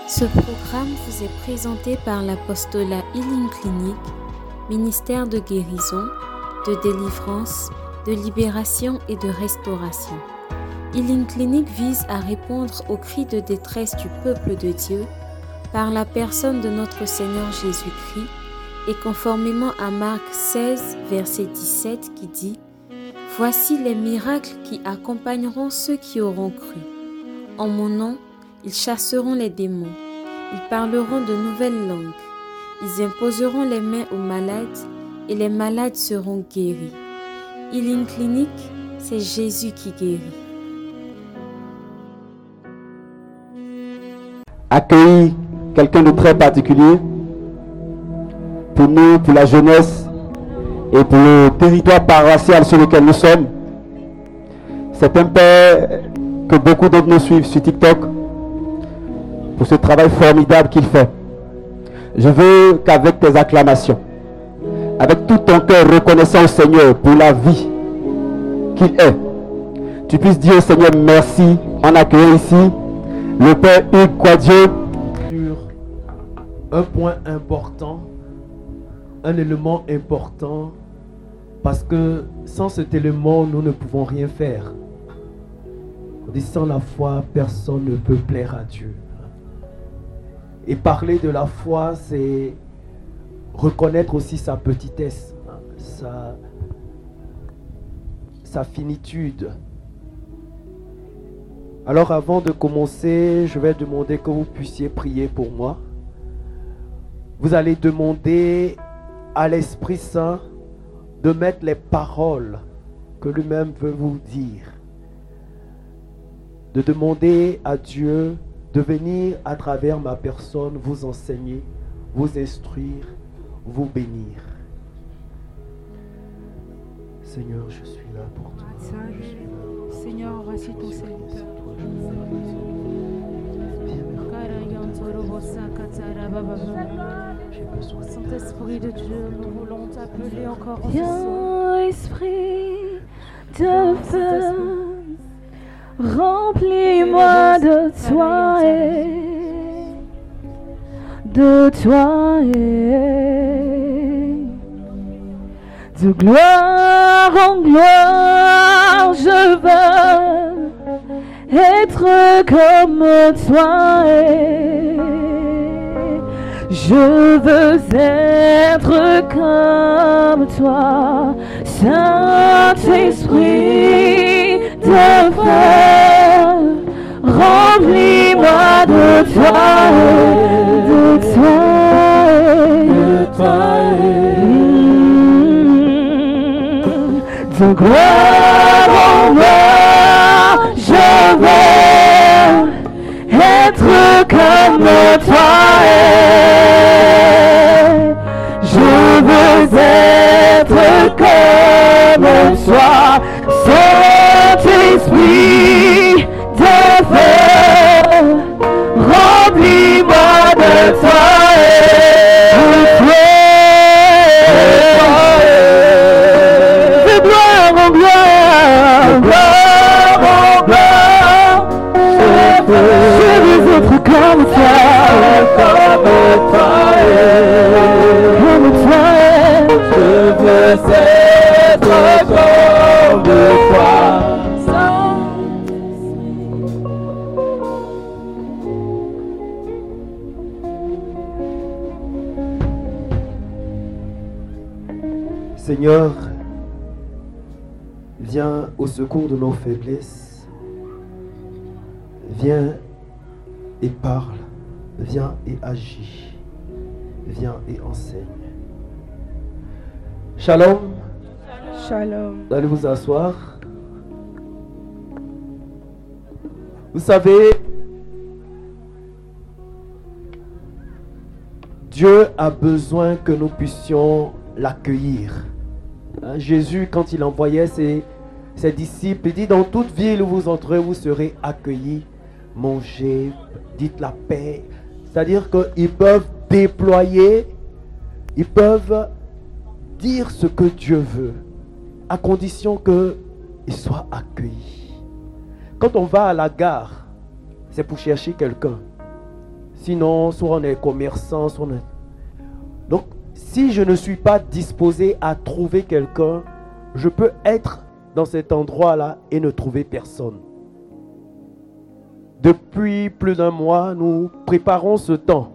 Ce programme vous est présenté par l'apostolat Healing Clinic, ministère de guérison, de délivrance, de libération et de restauration. Healing Clinic vise à répondre aux cris de détresse du peuple de Dieu par la personne de notre Seigneur Jésus-Christ et conformément à Marc 16, verset 17 qui dit « Voici les miracles qui accompagneront ceux qui auront cru. En mon nom, ils chasseront les démons, ils parleront de nouvelles langues, ils imposeront les mains aux malades et les malades seront guéris. » Healing Clinic, c'est Jésus qui guérit. Accueillir quelqu'un de très particulier pour nous, pour la jeunesse et pour le territoire paroissial sur lequel nous sommes. C'est un père que beaucoup d'entre nous suivent sur TikTok pour ce travail formidable qu'il fait. Je veux qu'avec tes acclamations, avec tout ton cœur reconnaissant au Seigneur pour la vie qu'il est, tu puisses dire au Seigneur merci en accueillant ici le Père Hugues Quadieux. Sur un point important, un élément important, parce que sans cet élément, nous ne pouvons rien faire. On dit sans la foi, personne ne peut plaire à Dieu. Et parler de la foi, c'est reconnaître aussi sa petitesse, sa finitude. Alors avant de commencer, je vais demander que vous puissiez prier pour moi. Vous allez demander à l'Esprit Saint de mettre les paroles que lui-même veut vous dire. De demander à Dieu de venir à travers ma personne vous enseigner, vous instruire, vous bénir. Seigneur, je suis là pour toi. Seigneur, voici ton serviteur. Saint-Esprit de Dieu, nous voulons t'appeler encore ce soir. Esprit de feu, remplis-moi de toi de gloire en gloire, je veux être comme toi je veux être comme toi, Saint-Esprit de feu, remplis-moi de toi, de gloire en gloire, je veux être comme toi je veux être comme toi, Saint-Esprit de feu, remplis-moi de toi de gloire en gloire, je veux être comme toi, Je veux être comme toi. Seigneur, viens au secours de nos faiblesses. Viens et parle. Viens et agis. Viens et enseigne. Shalom. Shalom. Vous allez vous asseoir. Vous savez, Dieu a besoin que nous puissions l'accueillir. Jésus, quand il envoyait ses disciples, il dit dans toute ville où vous entrez, vous serez accueillis. Mangez, dites la paix. C'est-à-dire qu'ils peuvent déployer, ils peuvent dire ce que Dieu veut, à condition qu'ils soient accueillis. Quand on va à la gare, c'est pour chercher quelqu'un. Sinon, soit on est commerçant, soit on est... Donc, si je ne suis pas disposé à trouver quelqu'un, je peux être dans cet endroit-là et ne trouver personne. Depuis plus d'1 mois, nous préparons ce temps.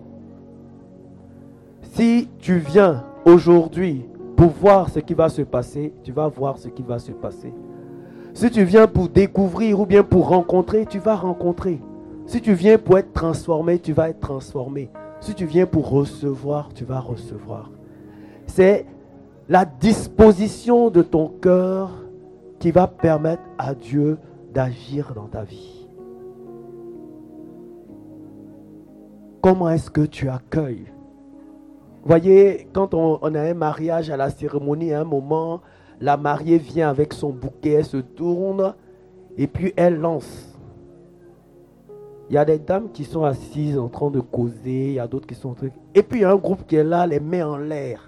Si tu viens aujourd'hui pour voir ce qui va se passer, tu vas voir ce qui va se passer. Si tu viens pour découvrir ou bien pour rencontrer, tu vas rencontrer. Si tu viens pour être transformé, tu vas être transformé. Si tu viens pour recevoir, tu vas recevoir. C'est la disposition de ton cœur qui va permettre à Dieu d'agir dans ta vie. Comment est-ce que tu accueilles? Vous voyez, quand on a un mariage à la cérémonie, à un moment, la mariée vient avec son bouquet, elle se tourne et puis elle lance. Il y a des dames qui sont assises en train de causer, il y a d'autres qui sont en train... Et puis il y a un groupe qui est là, les met en l'air.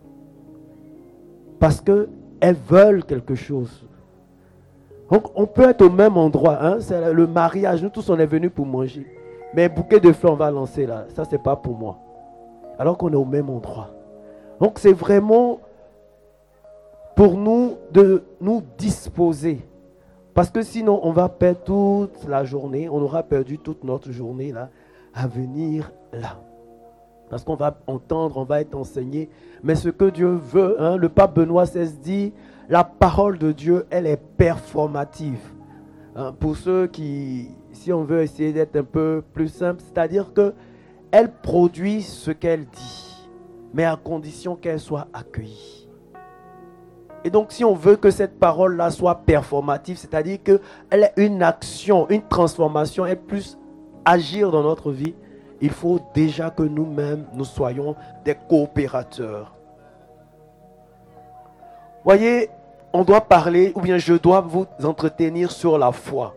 Parce qu'elles veulent quelque chose. Donc on peut être au même endroit, hein? C'est le mariage, nous tous on est venus pour manger. Mais un bouquet de fleurs on va lancer là, ça c'est pas pour moi. Alors qu'on est au même endroit. Donc c'est vraiment pour nous de nous disposer. Parce que sinon on va perdre toute la journée, on aura perdu toute notre journée là, à venir là. Parce qu'on va entendre, on va être enseigné. Mais ce que Dieu veut, hein, le pape Benoît XVI dit, la parole de Dieu, elle est performative. Hein, pour ceux qui, si on veut essayer d'être un peu plus simple, c'est-à-dire qu'elle produit ce qu'elle dit, mais à condition qu'elle soit accueillie. Et donc si on veut que cette parole-là soit performative, c'est-à-dire qu'elle ait une action, une transformation, elle puisse agir dans notre vie, il faut déjà que nous-mêmes, nous soyons des coopérateurs. Voyez, on doit parler, ou bien je dois vous entretenir sur la foi.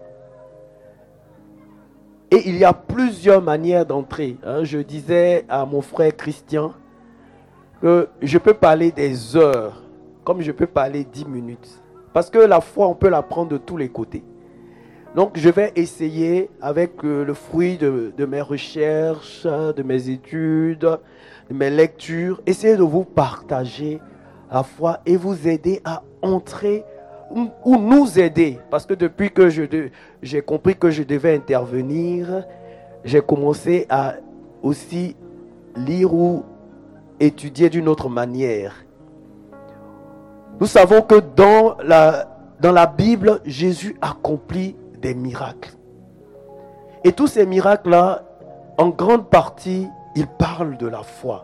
Et il y a plusieurs manières d'entrer. Hein. Je disais à mon frère Christian que je peux parler des heures, comme je peux parler 10 minutes. Parce que la foi, on peut la prendre de tous les côtés. Donc je vais essayer avec le fruit de mes recherches, de mes études, de mes lectures, essayer de vous partager la foi et vous aider à entrer ou nous aider. Parce que depuis que j'ai compris que je devais intervenir, j'ai commencé à aussi lire ou étudier d'une autre manière. Nous savons que dans la Bible, Jésus accomplit des miracles. Et tous ces miracles-là, en grande partie, ils parlent de la foi.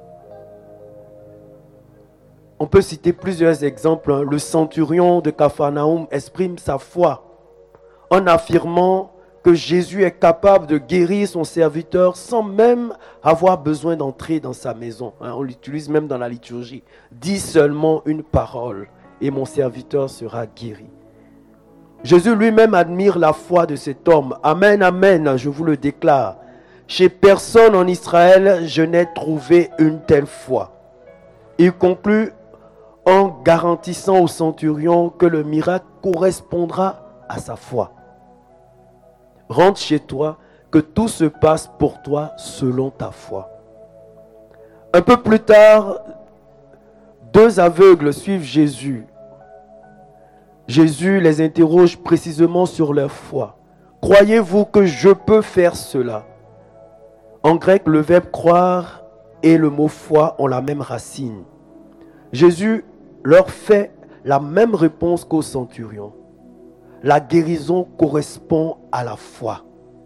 On peut citer plusieurs exemples. Le centurion de Capharnaüm exprime sa foi en affirmant que Jésus est capable de guérir son serviteur sans même avoir besoin d'entrer dans sa maison. On l'utilise même dans la liturgie. Dis seulement une parole et mon serviteur sera guéri. Jésus lui-même admire la foi de cet homme. Amen, amen, je vous le déclare. Chez personne en Israël, je n'ai trouvé une telle foi. Il conclut en garantissant au centurion que le miracle correspondra à sa foi. Rentre chez toi, que tout se passe pour toi selon ta foi. Un peu plus tard, 2 aveugles suivent Jésus. Jésus les interroge précisément sur leur foi. Croyez-vous que je peux faire cela? En grec, le verbe croire et le mot foi ont la même racine. Jésus leur fait la même réponse qu'au centurion. La guérison correspond à la foi.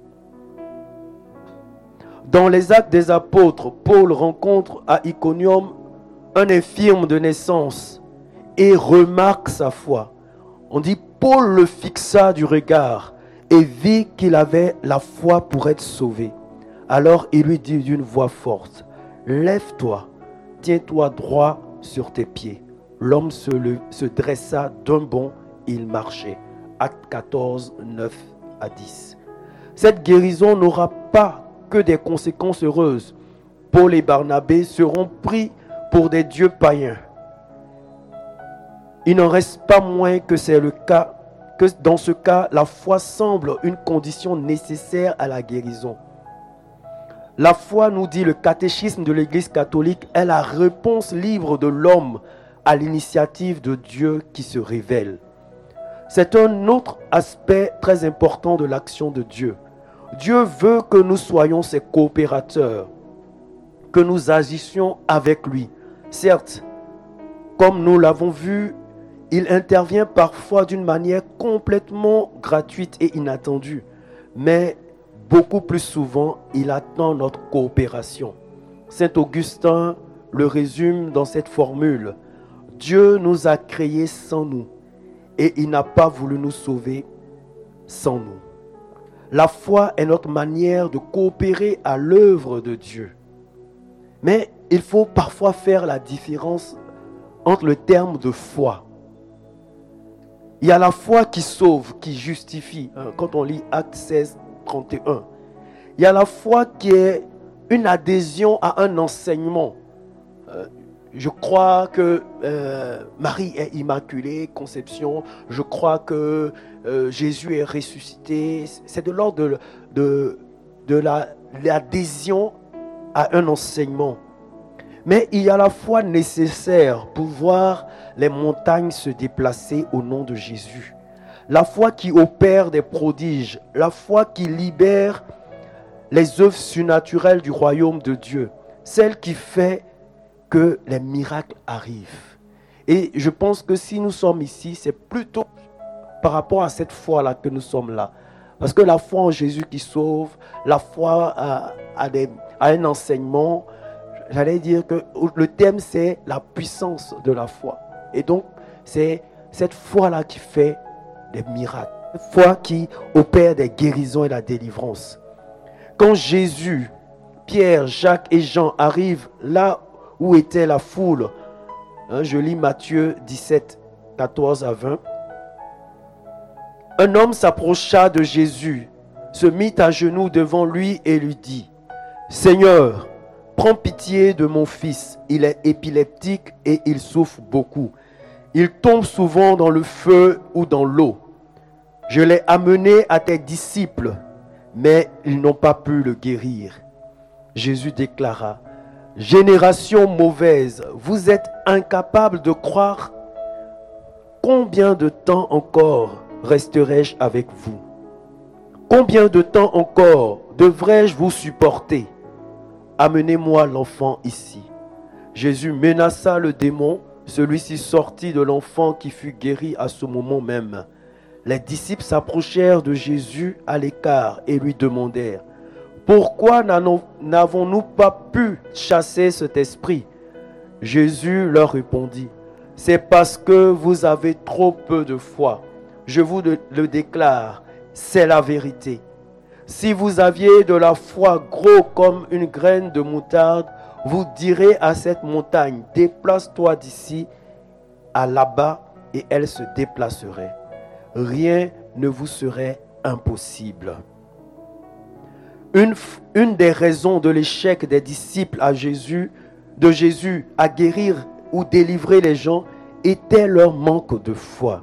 Dans les Actes des Apôtres, Paul rencontre à Iconium un infirme de naissance et remarque sa foi. On dit Paul le fixa du regard et vit qu'il avait la foi pour être sauvé. Alors il lui dit d'une voix forte, lève-toi, tiens-toi droit sur tes pieds. L'homme se dressa d'un bond, il marchait. Acte 14, 9 à 10. Cette guérison n'aura pas que des conséquences heureuses. Paul et Barnabé seront pris pour des dieux païens. Il n'en reste pas moins que c'est le cas, que dans ce cas, la foi semble une condition nécessaire à la guérison. La foi, nous dit le catéchisme de l'Église catholique, est la réponse libre de l'homme à l'initiative de Dieu qui se révèle. C'est un autre aspect très important de l'action de Dieu. Dieu veut que nous soyons ses coopérateurs, que nous agissions avec lui. Certes, comme nous l'avons vu, il intervient parfois d'une manière complètement gratuite et inattendue, mais beaucoup plus souvent, il attend notre coopération. Saint Augustin le résume dans cette formule. Dieu nous a créés sans nous et il n'a pas voulu nous sauver sans nous. La foi est notre manière de coopérer à l'œuvre de Dieu. Mais il faut parfois faire la différence entre le terme de foi. Il y a la foi qui sauve, qui justifie. Quand on lit Actes 16, 31. Il y a la foi qui est une adhésion à un enseignement. Je crois que Marie est immaculée, conception. Je crois que Jésus est ressuscité. C'est de l'ordre de l'adhésion à un enseignement. Mais il y a la foi nécessaire pour voir les montagnes se déplacer au nom de Jésus. La foi qui opère des prodiges, la foi qui libère les œuvres surnaturelles du royaume de Dieu, celle qui fait que les miracles arrivent. Et je pense que si nous sommes ici, c'est plutôt par rapport à cette foi-là que nous sommes là. Parce que la foi en Jésus qui sauve, la foi à un enseignement, j'allais dire que le thème c'est la puissance de la foi. Et donc c'est cette foi-là qui fait des miracles. Cette foi qui opère des guérisons et la délivrance. Quand Jésus, Pierre, Jacques et Jean arrivent là où était la foule, je lis Matthieu 17, 14 à 20. Un homme s'approcha de Jésus, se mit à genoux devant lui et lui dit, « Seigneur, prends pitié de mon fils, il est épileptique et il souffre beaucoup. Il tombe souvent dans le feu ou dans l'eau. Je l'ai amené à tes disciples, mais ils n'ont pas pu le guérir. » Jésus déclara, « Génération mauvaise, vous êtes incapable de croire. Combien de temps encore resterai-je avec vous? Combien de temps encore devrais-je vous supporter? Amenez-moi l'enfant ici. » Jésus menaça le démon. Celui-ci sortit de l'enfant qui fut guéri à ce moment même. Les disciples s'approchèrent de Jésus à l'écart et lui demandèrent, « Pourquoi n'avons-nous pas pu chasser cet esprit ?» Jésus leur répondit, « C'est parce que vous avez trop peu de foi. Je vous le déclare, c'est la vérité. Si vous aviez de la foi gros comme une graine de moutarde, vous direz à cette montagne, déplace-toi d'ici à là-bas et elle se déplacerait. Rien ne vous serait impossible. » Une des raisons de l'échec des disciples de Jésus à guérir ou délivrer les gens était leur manque de foi.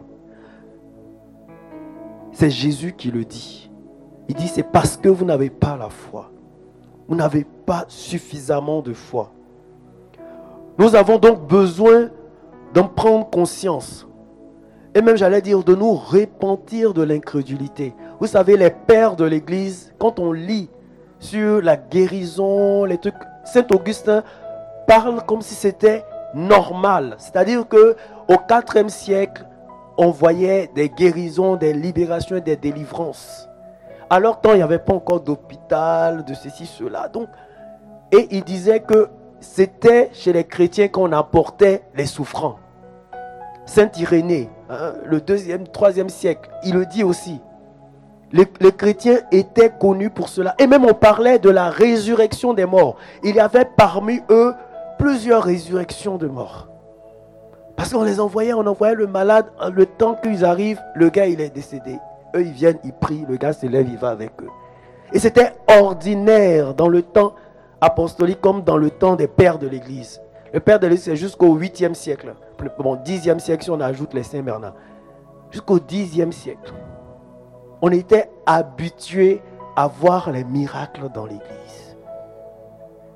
C'est Jésus qui le dit. Il dit, c'est parce que vous n'avez pas la foi. Vous n'avez pas suffisamment de foi. Nous avons donc besoin d'en prendre conscience. Et même, j'allais dire, de nous repentir de l'incrédulité. Vous savez, les pères de l'Église, quand on lit sur la guérison, les trucs, Saint Augustin parle comme si c'était normal. C'est-à-dire qu'au IVe siècle, on voyait des guérisons, des libérations et des délivrances. À leur temps, il n'y avait pas encore d'hôpital, de ceci, cela. Donc, et il disait que c'était chez les chrétiens qu'on apportait les souffrants. Saint Irénée, le 2e, 3e siècle, il le dit aussi. Les chrétiens étaient connus pour cela. Et même on parlait de la résurrection des morts. Il y avait parmi eux plusieurs résurrections de morts. Parce qu'on les envoyait, on envoyait le malade, le temps qu'ils arrivent, le gars il est décédé. Eux ils viennent, ils prient, le gars se lève, il va avec eux. Et c'était ordinaire dans le temps apostolique comme dans le temps des pères de l'Église. Le père de l'Église c'est jusqu'au 8e siècle. Bon, 10e siècle si on ajoute les Saint Bernard. Jusqu'au 10e siècle. On était habitué à voir les miracles dans l'Église.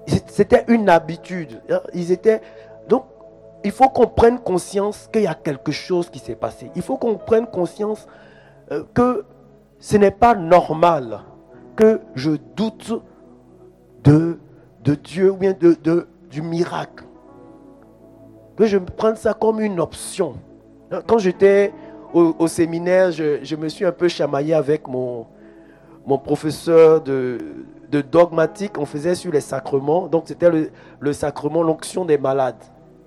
C'était une habitude. Ils étaient... Donc, il faut qu'on prenne conscience qu'il y a quelque chose qui s'est passé. Il faut qu'on prenne conscience que ce n'est pas normal que je doute de Dieu ou bien du miracle. Que je prenne ça comme une option. Quand j'étais au séminaire, je me suis un peu chamaillé avec mon professeur de dogmatique. On faisait sur les sacrements. Donc c'était le sacrement, l'onction des malades.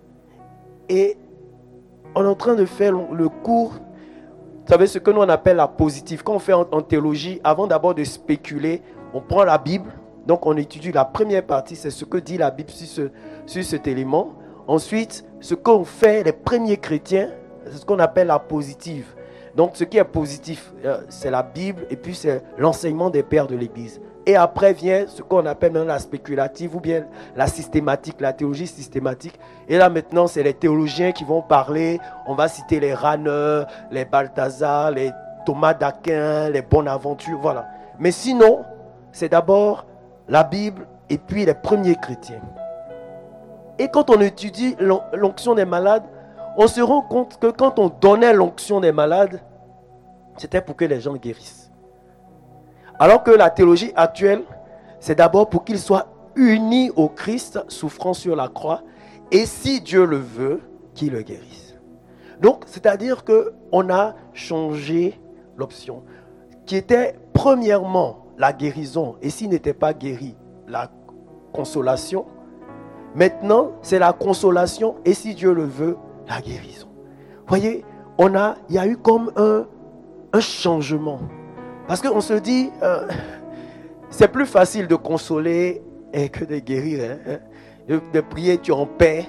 Et on est en train de faire le cours, vous savez ce que nous on appelle la positive. Quand on fait en théologie, avant d'abord de spéculer, on prend la Bible. Donc on étudie la première partie, c'est ce que dit la Bible sur cet élément. Ensuite, ce qu'on fait, les premiers chrétiens, c'est ce qu'on appelle la positive. Donc ce qui est positif, c'est la Bible et puis c'est l'enseignement des pères de l'Église. Et après vient ce qu'on appelle maintenant la spéculative ou bien la systématique, la théologie systématique. Et là maintenant, c'est les théologiens qui vont parler. On va citer les Ranner, les Balthazar, les Thomas d'Aquin, les Bonaventure, voilà. Mais sinon, c'est d'abord la Bible et puis les premiers chrétiens. Et quand on étudie l'onction des malades, on se rend compte que quand on donnait l'onction des malades, c'était pour que les gens guérissent. Alors que la théologie actuelle, c'est d'abord pour qu'ils soient unis au Christ, souffrant sur la croix, et si Dieu le veut, qu'il le guérisse. Donc, c'est-à-dire qu'on a changé l'option, qui était premièrement la guérison, et s'il n'était pas guéri, la consolation. Maintenant, c'est la consolation, et si Dieu le veut, la guérison. Vous voyez, il y a eu comme un changement. Parce qu'on se dit, c'est plus facile de consoler que de guérir. De prier, tu es en paix.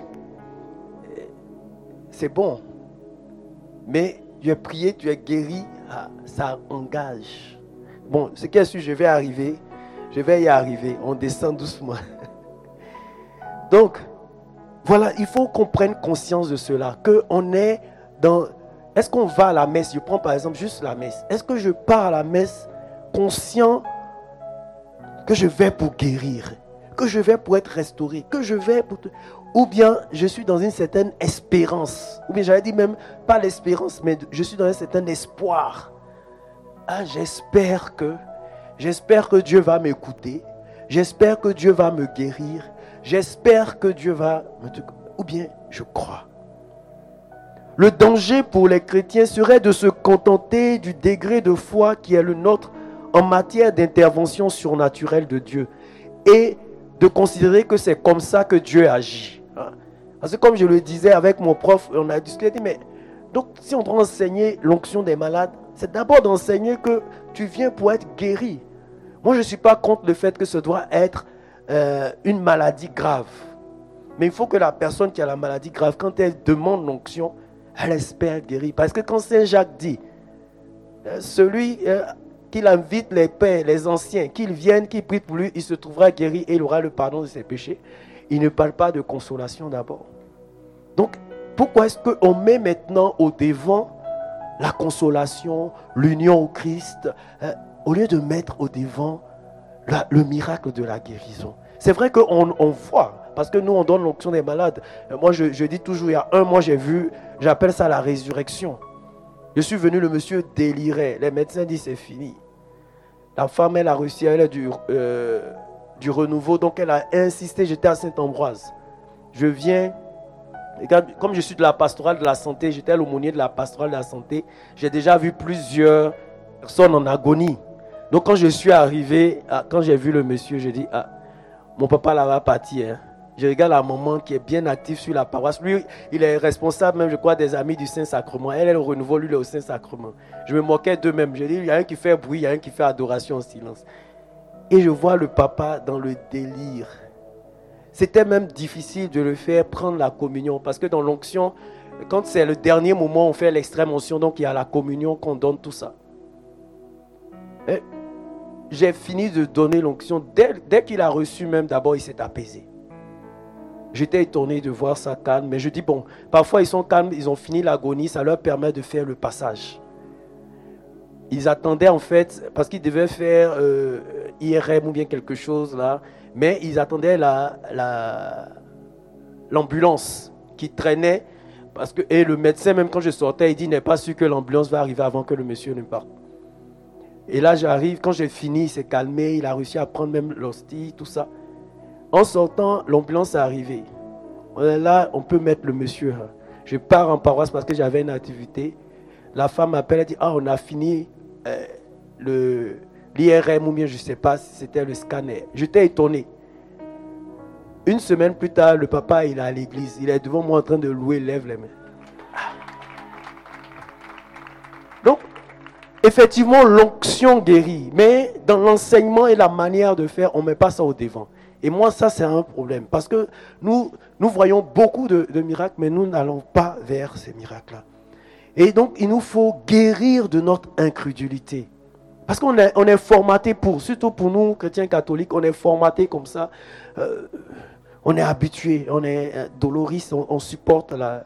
C'est bon. Mais tu es prié, tu es guéri, ça engage. Bon, ce qui est sûr, je vais y arriver. On descend doucement. Donc, voilà, il faut qu'on prenne conscience de cela. Qu'on est dans... Est-ce qu'on va à la messe? Je prends par exemple juste la messe. Est-ce que je pars à la messe conscient que je vais pour guérir, que je vais pour être restauré, que je vais pour... Ou bien je suis dans une certaine espérance. Ou bien j'avais dit même pas l'espérance, mais je suis dans un certain espoir. J'espère que Dieu va m'écouter. J'espère que Dieu va me guérir. J'espère que Dieu va me... Ou bien je crois. Le danger pour les chrétiens serait de se contenter du degré de foi qui est le nôtre en matière d'intervention surnaturelle de Dieu et de considérer que c'est comme ça que Dieu agit. Parce que comme je le disais avec mon prof, on a discuté, mais donc si on doit enseigner l'onction des malades, c'est d'abord d'enseigner que tu viens pour être guéri. Moi, je ne suis pas contre le fait que ce doit être une maladie grave. Mais il faut que la personne qui a la maladie grave, quand elle demande l'onction, elle espère être guérie. Parce que quand Saint Jacques dit, celui qu'il invite les pères, les anciens, qu'ils viennent, qu'ils prient pour lui, il se trouvera guéri et il aura le pardon de ses péchés. Il ne parle pas de consolation d'abord. Donc, pourquoi est-ce qu'on met maintenant au devant la consolation, l'union au Christ, au lieu de mettre au devant le miracle de la guérison? C'est vrai qu'on voit, parce que nous on donne l'onction des malades. Moi je dis toujours, il y a un mois j'ai vu, j'appelle ça la résurrection. Je suis venu, le monsieur délirait. Les médecins disent c'est fini. La femme elle a reçu, elle a du renouveau, donc elle a insisté. J'étais à Saint-Ambroise. Je viens, comme je suis de la pastorale de la santé, j'étais l'aumônier de la pastorale de la santé. J'ai déjà vu plusieurs personnes en agonie. Donc quand je suis arrivé, quand j'ai vu le monsieur, je dis mon papa là va partir. Je regarde la maman qui est bien active sur la paroisse. Lui, il est responsable même, je crois, des amis du Saint-Sacrement. Elle est au renouveau, lui, il est au Saint-Sacrement. Je me moquais d'eux-mêmes. Je dis, il y a un qui fait bruit, il y a un qui fait adoration en silence. Et je vois le papa dans le délire. C'était même difficile de le faire prendre la communion. Parce que dans l'onction, quand c'est le dernier moment, on fait l'extrême onction. Donc il y a la communion qu'on donne tout ça. Et j'ai fini de donner l'onction. Dès qu'il a reçu même, d'abord, il s'est apaisé. J'étais étonné de voir ça calme, mais je dis bon, parfois ils sont calmes, ils ont fini l'agonie, ça leur permet de faire le passage. ils attendaient en fait, parce qu'ils devaient faire IRM ou bien quelque chose là, mais ils attendaient l'ambulance qui traînait, parce que, et le médecin, même quand je sortais, il dit, n'est pas sûr que l'ambulance va arriver avant que le monsieur ne parte. Et là, j'arrive, quand j'ai fini, il s'est calmé, il a réussi à prendre même l'hostie, tout ça. En sortant, l'ambulance est arrivée. Là, on peut mettre le monsieur. Je pars en paroisse parce que j'avais une activité. La femme m'appelle, elle dit, on a fini l'IRM ou bien je ne sais pas si c'était le scanner. J'étais étonné. Une semaine plus tard, le papa, il est à l'église. Il est devant moi en train de louer, lève les mains. Donc, effectivement, l'onction guérit. Mais dans l'enseignement et la manière de faire, on ne met pas ça au devant. Et moi, ça, c'est un problème. Parce que nous voyons beaucoup de miracles, mais nous n'allons pas vers ces miracles-là. Et donc, il nous faut guérir de notre incrédulité. Parce qu'on est formaté pour, surtout pour nous, chrétiens catholiques, on est formaté comme ça. On est habitué, on est doloris, on supporte la...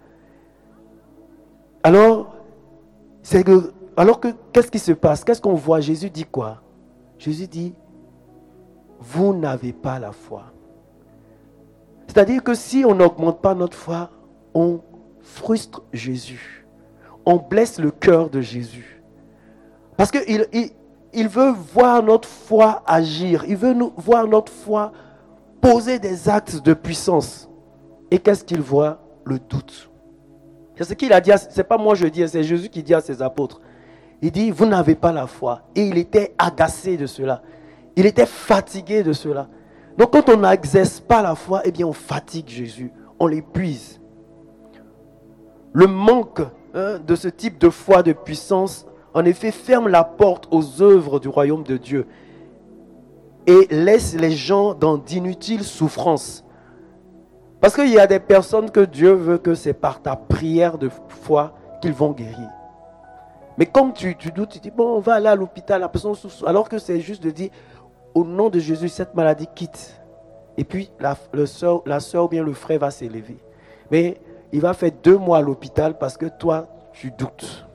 Alors qu'est-ce qui se passe? Qu'est-ce qu'on voit? Jésus dit quoi? Jésus dit, vous n'avez pas la foi. C'est-à-dire que si on n'augmente pas notre foi, on frustre Jésus. On blesse le cœur de Jésus. Parce qu'il veut voir notre foi agir. Il veut voir notre foi poser des actes de puissance. Et qu'est-ce qu'il voit? Le doute. C'est ce qu'il a dit, c'est pas moi je dis, c'est Jésus qui dit à ses apôtres. Il dit, vous n'avez pas la foi. Et il était agacé de cela. Il était fatigué de cela. Donc quand on n'exerce pas la foi, eh bien on fatigue Jésus. On l'épuise. Le manque de ce type de foi, de puissance, en effet, ferme la porte aux œuvres du royaume de Dieu et laisse les gens dans d'inutiles souffrances. Parce qu'il y a des personnes que Dieu veut que c'est par ta prière de foi qu'ils vont guérir. Mais comme tu doutes, tu dis, bon, on va aller à l'hôpital, la personne souffre, alors que c'est juste de dire, au nom de Jésus, cette maladie quitte. Et puis, la soeur ou bien le frère va s'élever. Mais il va faire 2 mois à l'hôpital parce que toi, tu doutes.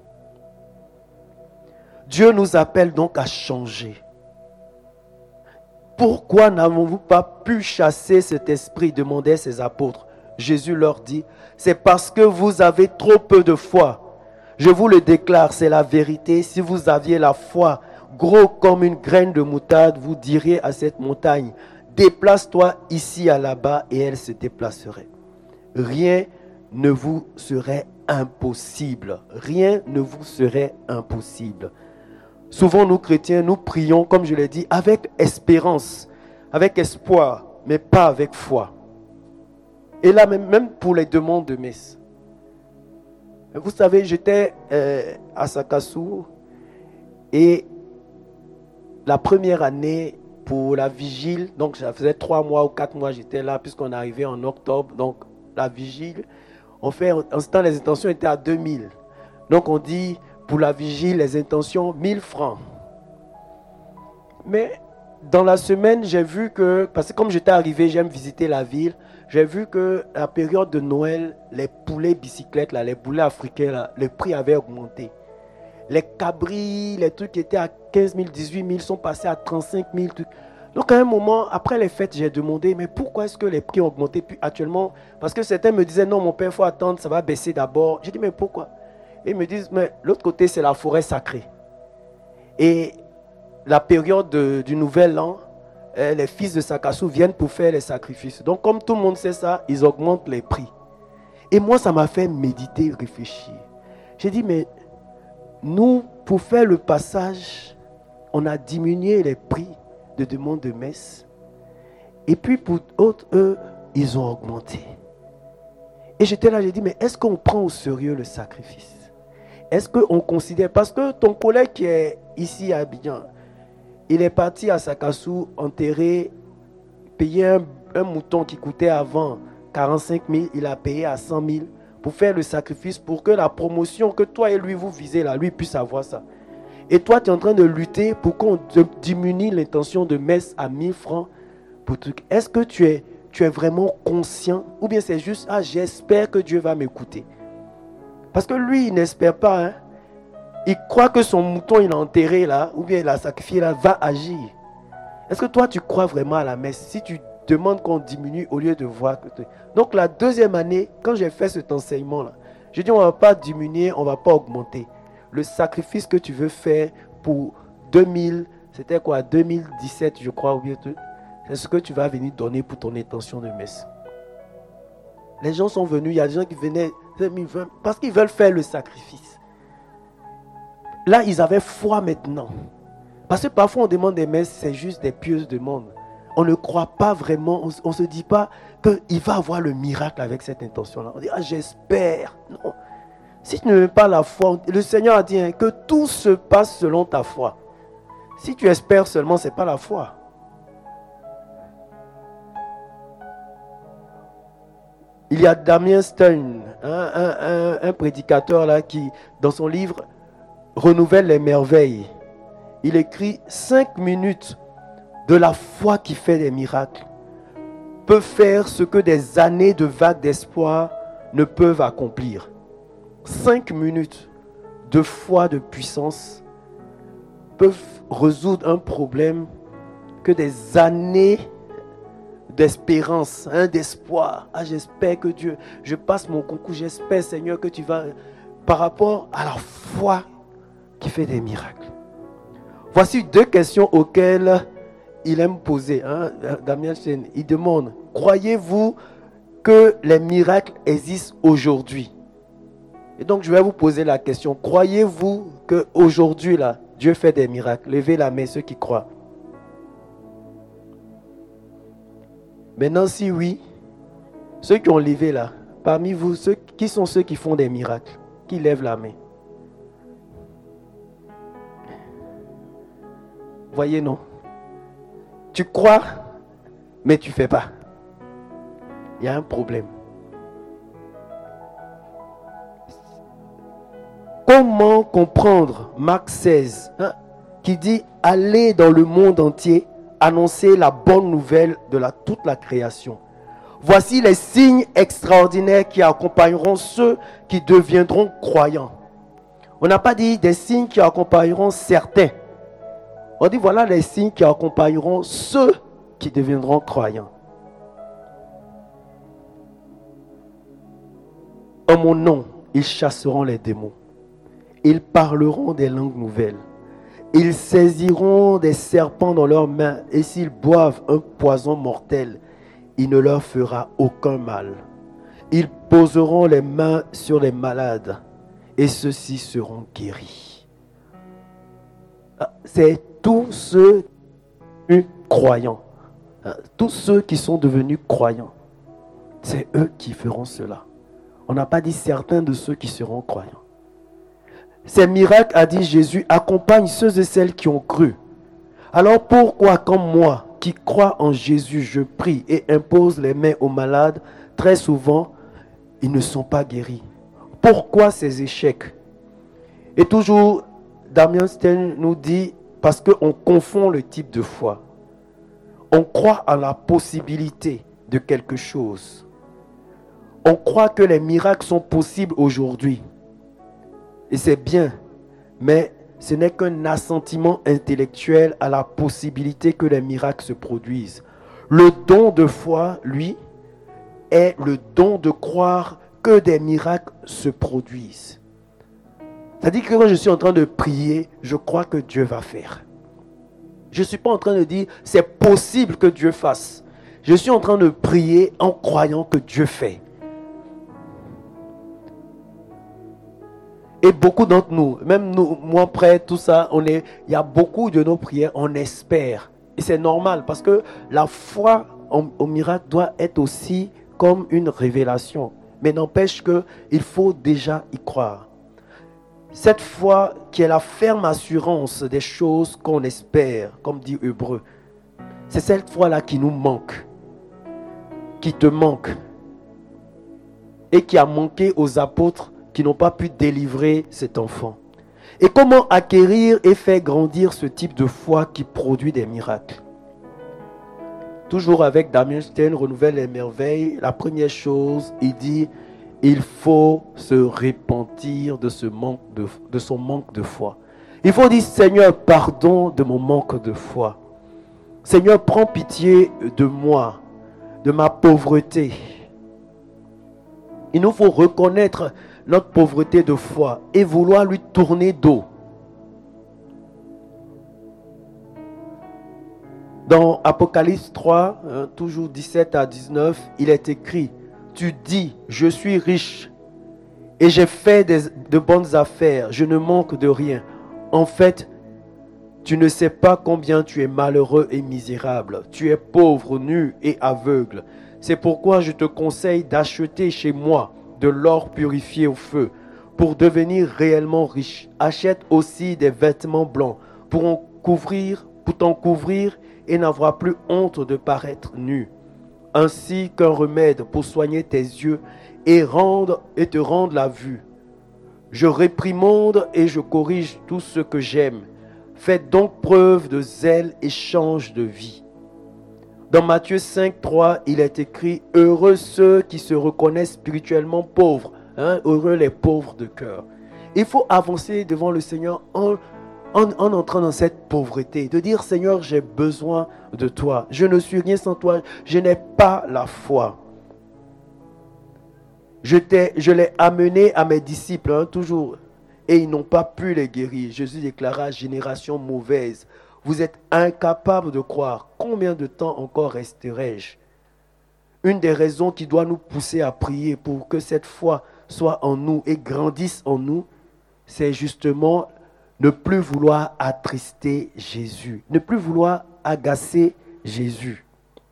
Dieu nous appelle donc à changer. Pourquoi n'avons-nous pas pu chasser cet esprit, demandaient ses apôtres. Jésus leur dit, c'est parce que vous avez trop peu de foi. Je vous le déclare, c'est la vérité. Si vous aviez la foi, gros comme une graine de moutarde, vous diriez à cette montagne, déplace-toi ici à là-bas, et elle se déplacerait. Rien ne vous serait impossible. Rien ne vous serait impossible. Souvent, nous chrétiens, nous prions, comme je l'ai dit, avec espérance, avec espoir, mais pas avec foi. Et là, même pour les demandes de messe. Vous savez, j'étais à Sakassou et la première année pour la vigile, donc ça faisait 3 mois ou 4 mois j'étais là puisqu'on est arrivé en octobre, donc la vigile, en ce temps les intentions étaient à 2000. Donc on dit pour la vigile les intentions 1000 francs. Mais dans la semaine j'ai vu que, parce que comme j'étais arrivé, j'aime visiter la ville, j'ai vu que la période de Noël, les poulets bicyclettes, là, les poulets africains, là, le prix avait augmenté. Les cabris, les trucs qui étaient à 15 000, 18 000 sont passés à 35 000. Trucs. Donc à un moment, après les fêtes, j'ai demandé, mais pourquoi est-ce que les prix ont augmenté? Puis actuellement, parce que certains me disaient, non mon père, il faut attendre, ça va baisser d'abord. J'ai dit, mais pourquoi? Et ils me disent, mais l'autre côté, c'est la forêt sacrée. Et la période du nouvel an, les fils de Sakassou viennent pour faire les sacrifices. Donc comme tout le monde sait ça, ils augmentent les prix. Et moi, ça m'a fait méditer, réfléchir. J'ai dit, mais nous, pour faire le passage, on a diminué les prix de demande de messe. Et puis pour d'autres, eux, ils ont augmenté. Et j'étais là, j'ai dit, mais est-ce qu'on prend au sérieux le sacrifice? Est-ce qu'on considère, parce que ton collègue qui est ici à Abidjan, il est parti à Sakassou enterrer, payer un mouton qui coûtait avant 45 000, il a payé à 100 000 pour faire le sacrifice, pour que la promotion que toi et lui vous visez là, lui puisse avoir ça. Et toi, tu es en train de lutter pour qu'on diminue l'intention de messe à 1000 francs pour truc. Est-ce que tu es vraiment conscient ou bien c'est juste, j'espère que Dieu va m'écouter? Parce que lui, il n'espère pas. Il croit que son mouton, il a enterré là, ou bien il a sacrifié là, va agir. Est-ce que toi, tu crois vraiment à la messe? Si tu demandes qu'on diminue au lieu de voir que... Donc la deuxième année, quand j'ai fait cet enseignement-là, je dis on ne va pas diminuer, on ne va pas augmenter. Le sacrifice que tu veux faire pour 2000, c'était quoi, 2017 je crois, ou bien c'est ce que tu vas venir donner pour ton intention de messe. Les gens sont venus, il y a des gens qui venaient 2020 parce qu'ils veulent faire le sacrifice. Là, ils avaient foi maintenant. Parce que parfois on demande des messes, c'est juste des pieuses demandes. On ne croit pas vraiment, on ne se dit pas qu'il va avoir le miracle avec cette intention-là. On dit, ah j'espère. Non. Si tu ne mets pas la foi, le Seigneur a dit que tout se passe selon ta foi. Si tu espères seulement, ce n'est pas la foi. Il y a Damien Stein, un prédicateur là qui, dans son livre, renouvelle les merveilles. Il écrit 5 minutes de la foi qui fait des miracles peut faire ce que des années de vagues d'espoir ne peuvent accomplir. 5 minutes de foi, de puissance peuvent résoudre un problème que des années d'espérance, d'espoir. Ah, j'espère que Dieu, je passe mon concours, j'espère Seigneur que tu vas... Par rapport à la foi qui fait des miracles. Voici 2 questions auxquelles il aime poser. Damien Chen, il demande, croyez-vous que les miracles existent aujourd'hui? Et donc je vais vous poser la question, croyez-vous qu'aujourd'hui là, Dieu fait des miracles? Levez la main ceux qui croient. Maintenant si oui, ceux qui ont levé là, parmi vous, qui sont ceux qui font des miracles? Qui lèvent la main? Voyez, non? Tu crois, mais tu ne fais pas. Il y a un problème. Comment comprendre Marc 16, qui dit « Allez dans le monde entier, annoncer la bonne nouvelle de toute la création. Voici les signes extraordinaires qui accompagneront ceux qui deviendront croyants. » On n'a pas dit des signes qui accompagneront certains. On dit voilà les signes qui accompagneront ceux qui deviendront croyants. En mon nom, ils chasseront les démons. Ils parleront des langues nouvelles. Ils saisiront des serpents dans leurs mains et s'ils boivent un poison mortel, il ne leur fera aucun mal. Ils poseront les mains sur les malades et ceux-ci seront guéris. C'est tous ceux croyants. Tous ceux qui sont devenus croyants. C'est eux qui feront cela. On n'a pas dit certains de ceux qui seront croyants. Ces miracles, a dit Jésus, accompagnent ceux et celles qui ont cru. Alors pourquoi quand moi, qui crois en Jésus, je prie et impose les mains aux malades, très souvent, ils ne sont pas guéris? Pourquoi ces échecs? Et toujours, Damien Stein nous dit, parce qu'on confond le type de foi. On croit à la possibilité de quelque chose. On croit que les miracles sont possibles aujourd'hui. Et c'est bien, mais ce n'est qu'un assentiment intellectuel à la possibilité que les miracles se produisent. Le don de foi, lui, est le don de croire que des miracles se produisent. C'est-à-dire que quand je suis en train de prier, je crois que Dieu va faire. Je ne suis pas en train de dire c'est possible que Dieu fasse. Je suis en train de prier en croyant que Dieu fait. Et beaucoup d'entre nous, même nous, moi près, tout ça, il y a beaucoup de nos prières, on espère. Et c'est normal parce que la foi au miracle doit être aussi comme une révélation. Mais n'empêche qu'il faut déjà y croire. Cette foi qui est la ferme assurance des choses qu'on espère, comme dit Hébreu, c'est cette foi-là qui nous manque, qui te manque et qui a manqué aux apôtres qui n'ont pas pu délivrer cet enfant. Et comment acquérir et faire grandir ce type de foi qui produit des miracles? Toujours avec Damien Stein, Renouvelle les merveilles, la première chose, il dit, il faut se repentir de son manque de foi. Il faut dire, Seigneur, pardon de mon manque de foi. Seigneur, prends pitié de moi, de ma pauvreté. Il nous faut reconnaître notre pauvreté de foi et vouloir lui tourner dos. Dans Apocalypse 3, toujours 17 à 19, il est écrit, tu dis, je suis riche et j'ai fait de bonnes affaires, je ne manque de rien. En fait, tu ne sais pas combien tu es malheureux et misérable. Tu es pauvre, nu et aveugle. C'est pourquoi je te conseille d'acheter chez moi de l'or purifié au feu pour devenir réellement riche. Achète aussi des vêtements blancs pour t'en couvrir et n'avoir plus honte de paraître nu. Ainsi qu'un remède pour soigner tes yeux et te rendre la vue. Je réprimande et je corrige tout ce que j'aime. Faites donc preuve de zèle et change de vie. Dans Matthieu 5, 3, il est écrit « Heureux ceux qui se reconnaissent spirituellement pauvres, heureux les pauvres de cœur. » Il faut avancer devant le Seigneur en entrant dans cette pauvreté, de dire « Seigneur, j'ai besoin de toi. Je ne suis rien sans toi. Je n'ai pas la foi. » Je l'ai amené à mes disciples, toujours, et ils n'ont pas pu les guérir. Jésus déclara, génération mauvaise, vous êtes incapables de croire. Combien de temps encore resterai-je? Une des raisons qui doit nous pousser à prier pour que cette foi soit en nous et grandisse en nous, c'est justement ne plus vouloir attrister Jésus, ne plus vouloir agacer Jésus.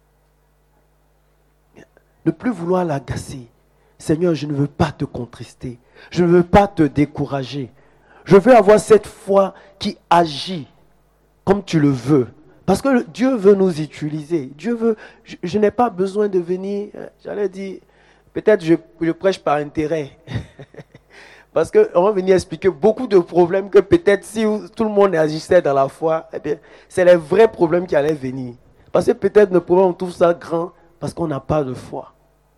Ne plus vouloir l'agacer. Seigneur, je ne veux pas te contrister. Je ne veux pas te décourager. Je veux avoir cette foi qui agit comme tu le veux. Parce que Dieu veut nous utiliser. Dieu veut. Je n'ai pas besoin de venir. J'allais dire, peut-être je prêche par intérêt. Parce qu'on va venir expliquer beaucoup de problèmes que peut-être si tout le monde agissait dans la foi, eh bien, c'est les vrais problèmes qui allaient venir. Parce que peut-être nos problèmes, on trouve ça grand parce qu'on n'a pas de foi.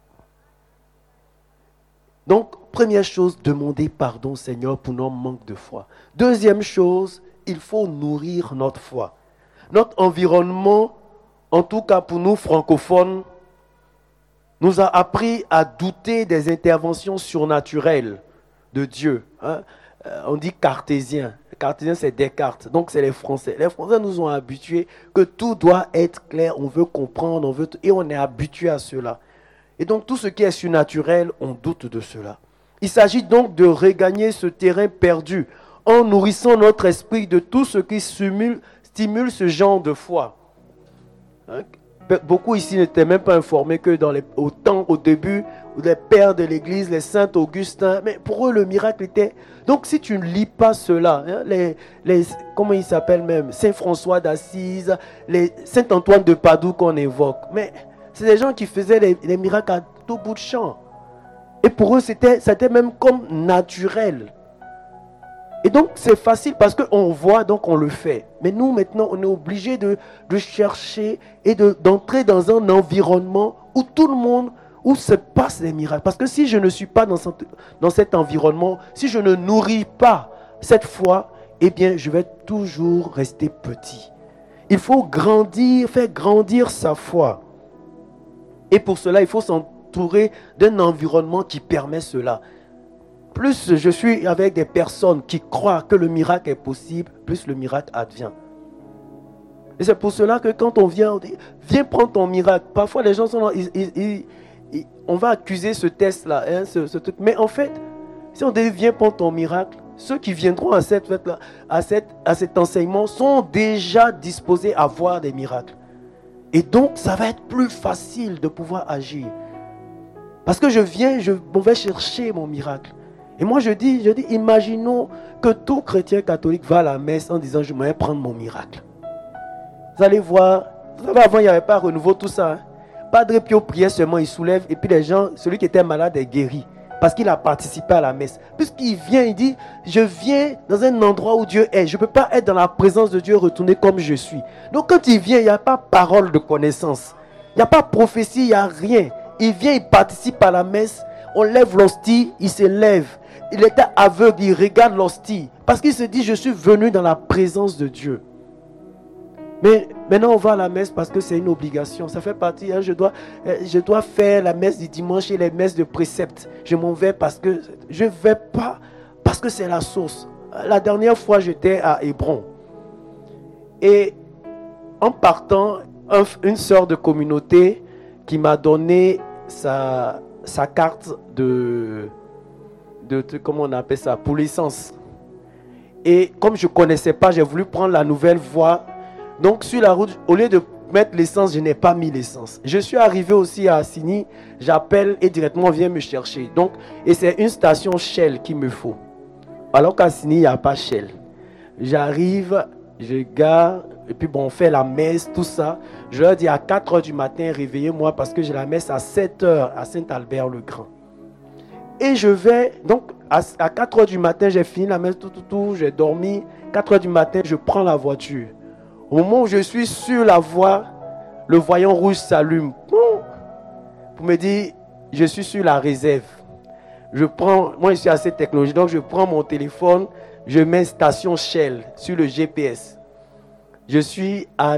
Donc, première chose, demander pardon, Seigneur, pour notre manque de foi. Deuxième chose, il faut nourrir notre foi. Notre environnement, en tout cas pour nous francophones, nous a appris à douter des interventions surnaturelles de Dieu. On dit cartésien. Cartésien, c'est Descartes. Donc, c'est les Français. Les Français nous ont habitués que tout doit être clair. On veut comprendre, et on est habitué à cela. Et donc, tout ce qui est surnaturel, on doute de cela. Il s'agit donc de regagner ce terrain perdu en nourrissant notre esprit de tout ce qui stimule ce genre de foi. Beaucoup ici n'étaient même pas informés que au début, les pères de l'Église, les saints Augustins, mais pour eux, le miracle était... Donc, si tu ne lis pas cela, comment ils s'appellent même, Saint François d'Assise, Saint Antoine de Padoue qu'on évoque, mais... C'est des gens qui faisaient les miracles à tout bout de champ. Et pour eux, c'était même comme naturel. Et donc, c'est facile parce qu'on voit, donc on le fait. Mais nous, maintenant, on est obligé de chercher et d'entrer dans un environnement où tout le monde, où se passent les miracles. Parce que si je ne suis pas dans cet environnement, si je ne nourris pas cette foi, eh bien, je vais toujours rester petit. Il faut faire grandir sa foi. Et pour cela, il faut s'entourer d'un environnement qui permet cela. Plus je suis avec des personnes qui croient que le miracle est possible, plus le miracle advient. Et c'est pour cela que quand on vient, on dit, viens prendre ton miracle. Parfois, les gens sont là, on va accuser ce test-là, ce truc. Mais en fait, si on dit, viens prendre ton miracle, ceux qui viendront à cette fête-là, à cet enseignement, sont déjà disposés à voir des miracles. Et donc, ça va être plus facile de pouvoir agir. Parce que je vais chercher mon miracle. Et moi, je dis, imaginons que tout chrétien catholique va à la messe en disant, je vais prendre mon miracle. Vous allez voir, avant, il n'y avait pas renouveau, tout ça. Padre Pio priait seulement, il soulève, et puis les gens, celui qui était malade est guéri. Parce qu'il a participé à la messe. Puisqu'il vient, il dit, je viens dans un endroit où Dieu est. Je ne peux pas être dans la présence de Dieu, retourner comme je suis. Donc quand il vient, il n'y a pas parole de connaissance. Il n'y a pas prophétie, il n'y a rien. Il vient, il participe à la messe. on lève l'hostie, il se lève. Il était aveugle, il regarde l'hostie. Parce qu'il se dit, je suis venu dans la présence de Dieu. Mais maintenant, on va à la messe parce que c'est une obligation. Ça fait partie, hein, je dois faire la messe du dimanche et les messes de préceptes. Je m'en vais parce que je ne vais pas parce que c'est la source. La dernière fois, j'étais à Hébron. Et en partant, une sœur de communauté qui m'a donné sa carte de comment on appelle ça, pour l'essence. Et comme je ne connaissais pas, j'ai voulu prendre la nouvelle voie. Donc sur la route, au lieu de mettre l'essence, je n'ai pas mis l'essence. Je suis arrivé aussi à Assigny, j'appelle et directement on vient me chercher. Donc, et c'est une station Shell qu'il me faut. Alors qu'à Assigny, il n'y a pas Shell. J'arrive, je gare, et puis bon, on fait la messe, tout ça. Je leur dis à 4h du matin, réveillez-moi parce que j'ai la messe à 7h à Saint-Albert-le-Grand. Et je vais, donc à 4h du matin, j'ai fini la messe, tout, j'ai dormi. 4h du matin, je prends la voiture. Au moment où je suis sur la voie, le voyant rouge s'allume. Pour me dire, je suis sur la réserve. Moi je suis assez technologique, donc je prends mon téléphone, je mets station Shell sur le GPS. Je suis à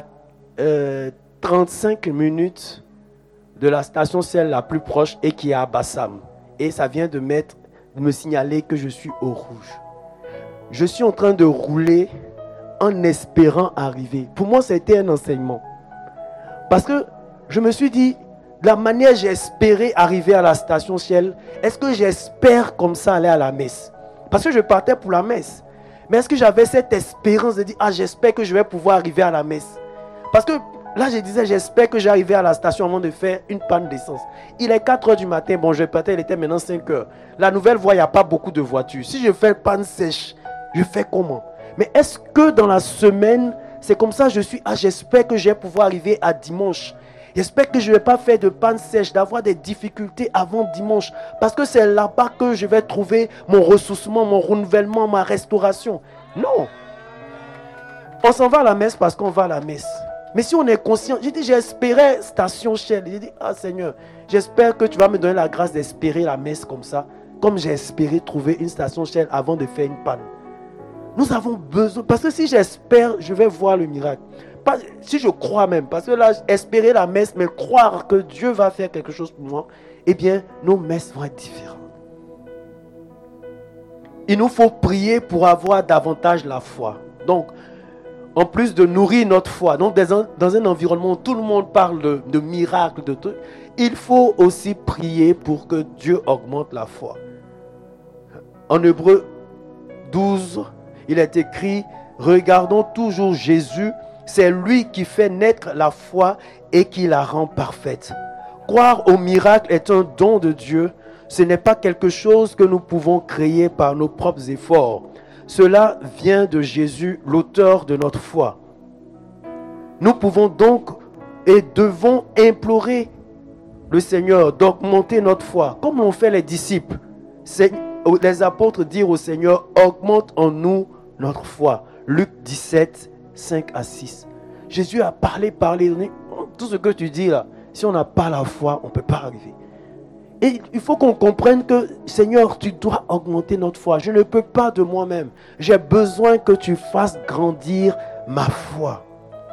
35 minutes de la station Shell la plus proche et qui est à Bassam. Et ça vient de me signaler que je suis au rouge. Je suis en train de rouler en espérant arriver. Pour moi, c'était un enseignement. Parce que je me suis dit, de la manière j'ai espéré arriver à la station Shell, est-ce que j'espère comme ça aller à la messe? Parce que je partais pour la messe. Mais est-ce que j'avais cette espérance de dire, j'espère que je vais pouvoir arriver à la messe? Parce que là, je disais, j'espère que j'arriverai à la station avant de faire une panne d'essence. Il est 4h du matin, bon, je partais, il était maintenant 5h. La nouvelle voie, il n'y a pas beaucoup de voitures. Si je fais panne sèche, je fais comment? Mais est-ce que dans la semaine, c'est comme ça, j'espère que je vais pouvoir arriver à dimanche. J'espère que je ne vais pas faire de panne sèche, d'avoir des difficultés avant dimanche. Parce que c'est là-bas que je vais trouver mon ressourcement, mon renouvellement, ma restauration. Non. On s'en va à la messe parce qu'on va à la messe. Mais si on est conscient, j'espérais station Shell. J'ai dit, Seigneur, j'espère que tu vas me donner la grâce d'espérer la messe comme ça. Comme j'ai espéré trouver une station Shell avant de faire une panne. Nous avons besoin, parce que si j'espère, je vais voir le miracle. Pas, si je crois même, parce que là, espérer la messe, mais croire que Dieu va faire quelque chose pour moi, eh bien, nos messes vont être différentes. Il nous faut prier pour avoir davantage la foi. Donc, en plus de nourrir notre foi, donc dans un environnement où tout le monde parle de miracles, de tout, il faut aussi prier pour que Dieu augmente la foi. En Hébreux 12, il est écrit, regardons toujours Jésus, c'est lui qui fait naître la foi et qui la rend parfaite. Croire au miracle est un don de Dieu. Ce n'est pas quelque chose que nous pouvons créer par nos propres efforts. Cela vient de Jésus, l'auteur de notre foi. Nous pouvons donc et devons implorer le Seigneur d'augmenter notre foi, comme l'ont fait les disciples. Les apôtres dirent au Seigneur, augmente en nous notre foi. Luc 17, 5 à 6. Jésus a parlé. Tout ce que tu dis là, si on n'a pas la foi, on ne peut pas arriver. Et il faut qu'on comprenne que, Seigneur, tu dois augmenter notre foi. Je ne peux pas de moi-même. J'ai besoin que tu fasses grandir ma foi.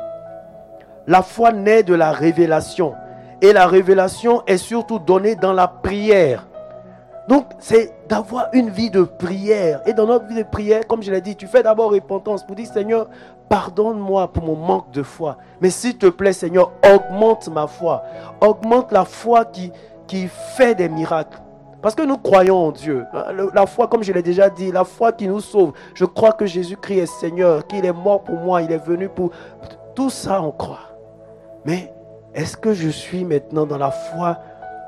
La foi naît de la révélation. Et la révélation est surtout donnée dans la prière. Donc, c'est d'avoir une vie de prière. Et dans notre vie de prière, comme je l'ai dit, tu fais d'abord repentance pour dire, Seigneur, pardonne-moi pour mon manque de foi. Mais s'il te plaît, Seigneur, augmente ma foi. Augmente la foi qui fait des miracles. Parce que nous croyons en Dieu. La foi, comme je l'ai déjà dit, la foi qui nous sauve. Je crois que Jésus-Christ est Seigneur, qu'il est mort pour moi, il est venu pour... Tout ça, on croit. Mais est-ce que je suis maintenant dans la foi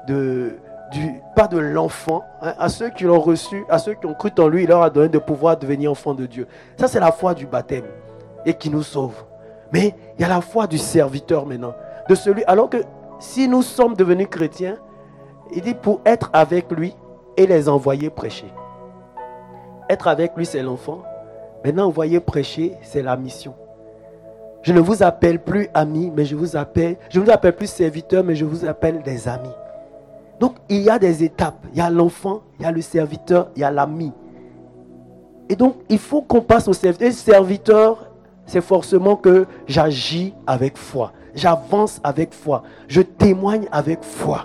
pas de l'enfant, hein, à ceux qui l'ont reçu, à ceux qui ont cru en lui, il leur a donné de pouvoir devenir enfants de Dieu. Ça, c'est la foi du baptême et qui nous sauve. Mais il y a la foi du serviteur maintenant. De celui, alors que si nous sommes devenus chrétiens, il dit pour être avec lui et les envoyer prêcher. Être avec lui, c'est l'enfant. Maintenant, envoyer prêcher, c'est la mission. Je ne vous appelle plus amis, mais je ne vous appelle plus serviteurs, mais je vous appelle des amis. Donc, il y a des étapes. Il y a l'enfant, il y a le serviteur, il y a l'ami. Et donc, il faut qu'on passe au serviteur. Et le serviteur, c'est forcément que j'agis avec foi. J'avance avec foi. Je témoigne avec foi.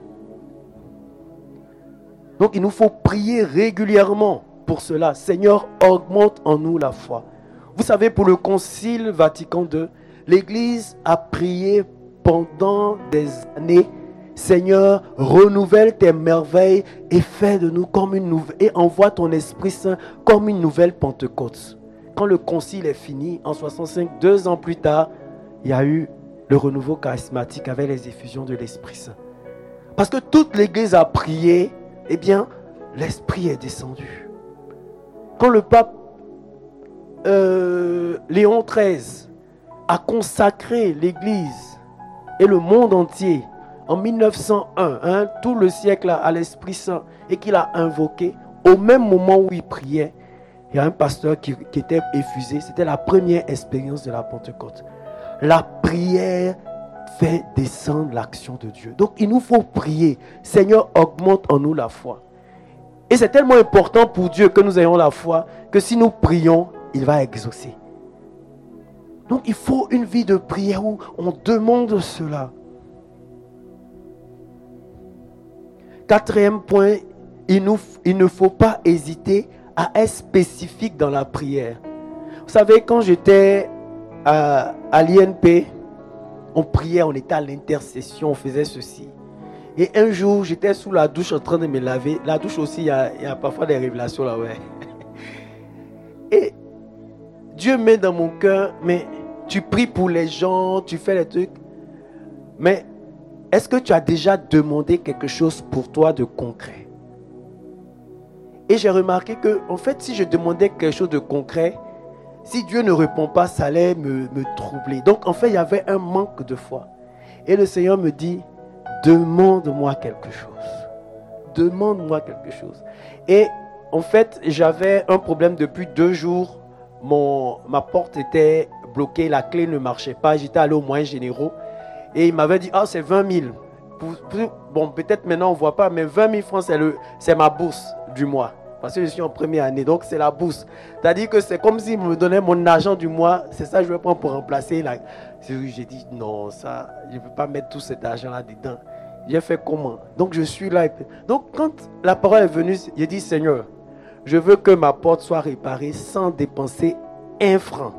Donc, il nous faut prier régulièrement pour cela. Seigneur, augmente en nous la foi. Vous savez, pour le Concile Vatican II, l'Église a prié pendant des années. Seigneur, renouvelle tes merveilles et fais de nous comme une nouvelle, et envoie ton Esprit Saint comme une nouvelle Pentecôte. Quand le concile est fini, en 65, 2 ans plus tard, il y a eu le renouveau charismatique avec les effusions de l'Esprit Saint. Parce que toute l'Église a prié, eh bien, l'Esprit est descendu. Quand le pape Léon XIII a consacré l'Église et le monde entier en 1901, tout le siècle à l'Esprit Saint, et qu'il a invoqué, au même moment où il priait, il y a un pasteur qui était effusé. C'était la première expérience de la Pentecôte. La prière fait descendre l'action de Dieu. Donc il nous faut prier. Seigneur, augmente en nous la foi. Et c'est tellement important pour Dieu que nous ayons la foi, que si nous prions, il va exaucer. Donc il faut une vie de prière où on demande cela. 4e point, il ne faut pas hésiter à être spécifique dans la prière. Vous savez, quand j'étais à l'INP, on priait, on était à l'intercession, on faisait ceci. Et un jour, j'étais sous la douche en train de me laver. La douche aussi, il y a parfois des révélations là, ouais. Et Dieu met dans mon cœur, mais tu pries pour les gens, tu fais les trucs. Mais est-ce que tu as déjà demandé quelque chose pour toi de concret? Et j'ai remarqué que, en fait, si je demandais quelque chose de concret, si Dieu ne répond pas, ça allait me troubler. Donc, en fait, il y avait un manque de foi. Et le Seigneur me dit, demande-moi quelque chose. Demande-moi quelque chose. Et en fait, j'avais un problème depuis 2 jours. Ma porte était bloquée, la clé ne marchait pas. J'étais allé aux moyens généraux. Et il m'avait dit, c'est 20 000. Bon, peut-être maintenant on ne voit pas, mais 20 000 francs, c'est ma bourse du mois. Parce que je suis en première année, donc c'est la bourse. C'est-à-dire que c'est comme s'il me donnait mon argent du mois. C'est ça que je vais prendre pour remplacer. J'ai dit, non, ça, je ne peux pas mettre tout cet argent-là dedans. J'ai fait comment? Donc je suis là. Donc quand la parole est venue, j'ai dit, Seigneur, je veux que ma porte soit réparée sans dépenser 1 franc.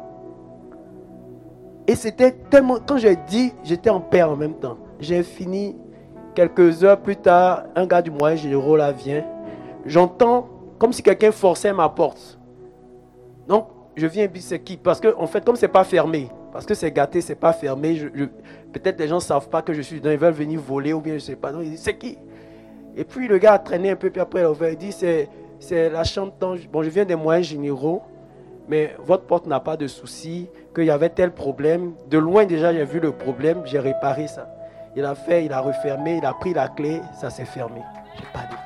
Et c'était tellement... Quand j'ai dit, j'étais en paix en même temps. J'ai fini. Quelques heures plus tard, un gars du moyen généraux là vient. J'entends comme si quelqu'un forçait ma porte. Donc, je viens et puis c'est qui? Parce que, en fait, comme c'est pas fermé, parce que c'est gâté, c'est pas fermé, peut-être les gens ne savent pas que je suis dedans, ils veulent venir voler ou bien je sais pas. Donc, ils disent, c'est qui? Et puis, le gars a traîné un peu, puis après, il dit, c'est la chambre d'ange. Bon, je viens des moyens généraux, mais votre porte n'a pas de souci, qu'il y avait tel problème. De loin, déjà, j'ai vu le problème, j'ai réparé ça. Il a fait, il a refermé, il a pris la clé, ça s'est fermé. Je n'ai pas dépensé.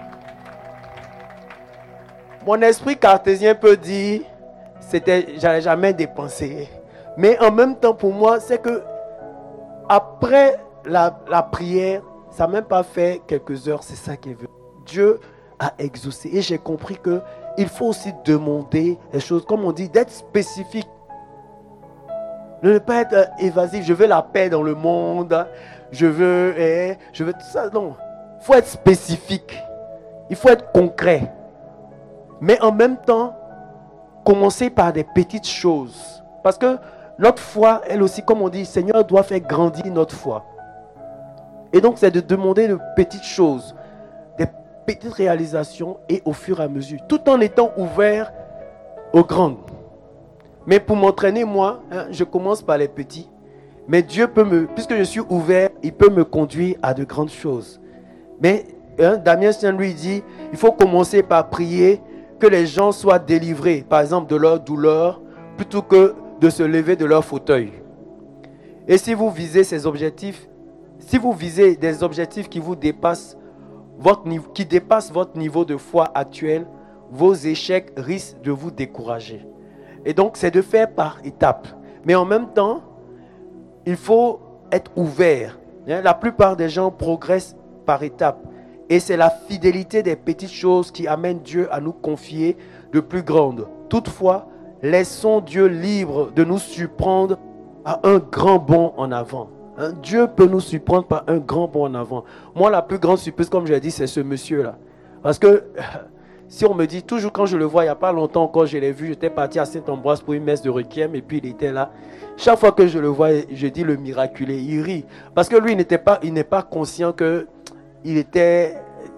Mon esprit cartésien peut dire, j'allais jamais dépenser. Mais en même temps, pour moi, c'est que après la prière, ça n'a même pas fait quelques heures, c'est ça qui est venu. Dieu a exaucé. Et j'ai compris qu'il faut aussi demander les choses, comme on dit, d'être spécifique. Ne pas être évasif. Je veux la paix dans le monde. Je veux tout ça. Non. Il faut être spécifique. Il faut être concret. Mais en même temps, commencer par des petites choses. Parce que notre foi, elle aussi, comme on dit, Seigneur doit faire grandir notre foi. Et donc, c'est de demander de petites choses, des petites réalisations et au fur et à mesure, tout en étant ouvert aux grandes. Mais pour m'entraîner, moi, je commence par les petits. Mais Dieu peut puisque je suis ouvert, il peut me conduire à de grandes choses. Mais Damien Saint lui dit, il faut commencer par prier que les gens soient délivrés, par exemple, de leur douleur, plutôt que de se lever de leur fauteuil. Et si vous visez ces objectifs, si vous visez des objectifs qui vous dépassent, qui dépassent votre niveau de foi actuel, vos échecs risquent de vous décourager. Et donc, c'est de faire par étapes. Mais en même temps, il faut être ouvert. La plupart des gens progressent par étapes. Et c'est la fidélité des petites choses qui amène Dieu à nous confier de plus grandes. Toutefois, laissons Dieu libre de nous surprendre à un grand bond en avant. Dieu peut nous surprendre par un grand bond en avant. Moi, la plus grande surprise, comme je l'ai dit, c'est ce monsieur-là. Parce que si on me dit, toujours quand je le vois, il n'y a pas longtemps encore, je l'ai vu, j'étais parti à Saint-Ambroise pour une messe de requiem et puis il était là. Chaque fois que je le vois, je dis le miraculé, il rit. Parce que lui, il n'est pas conscient qu'il était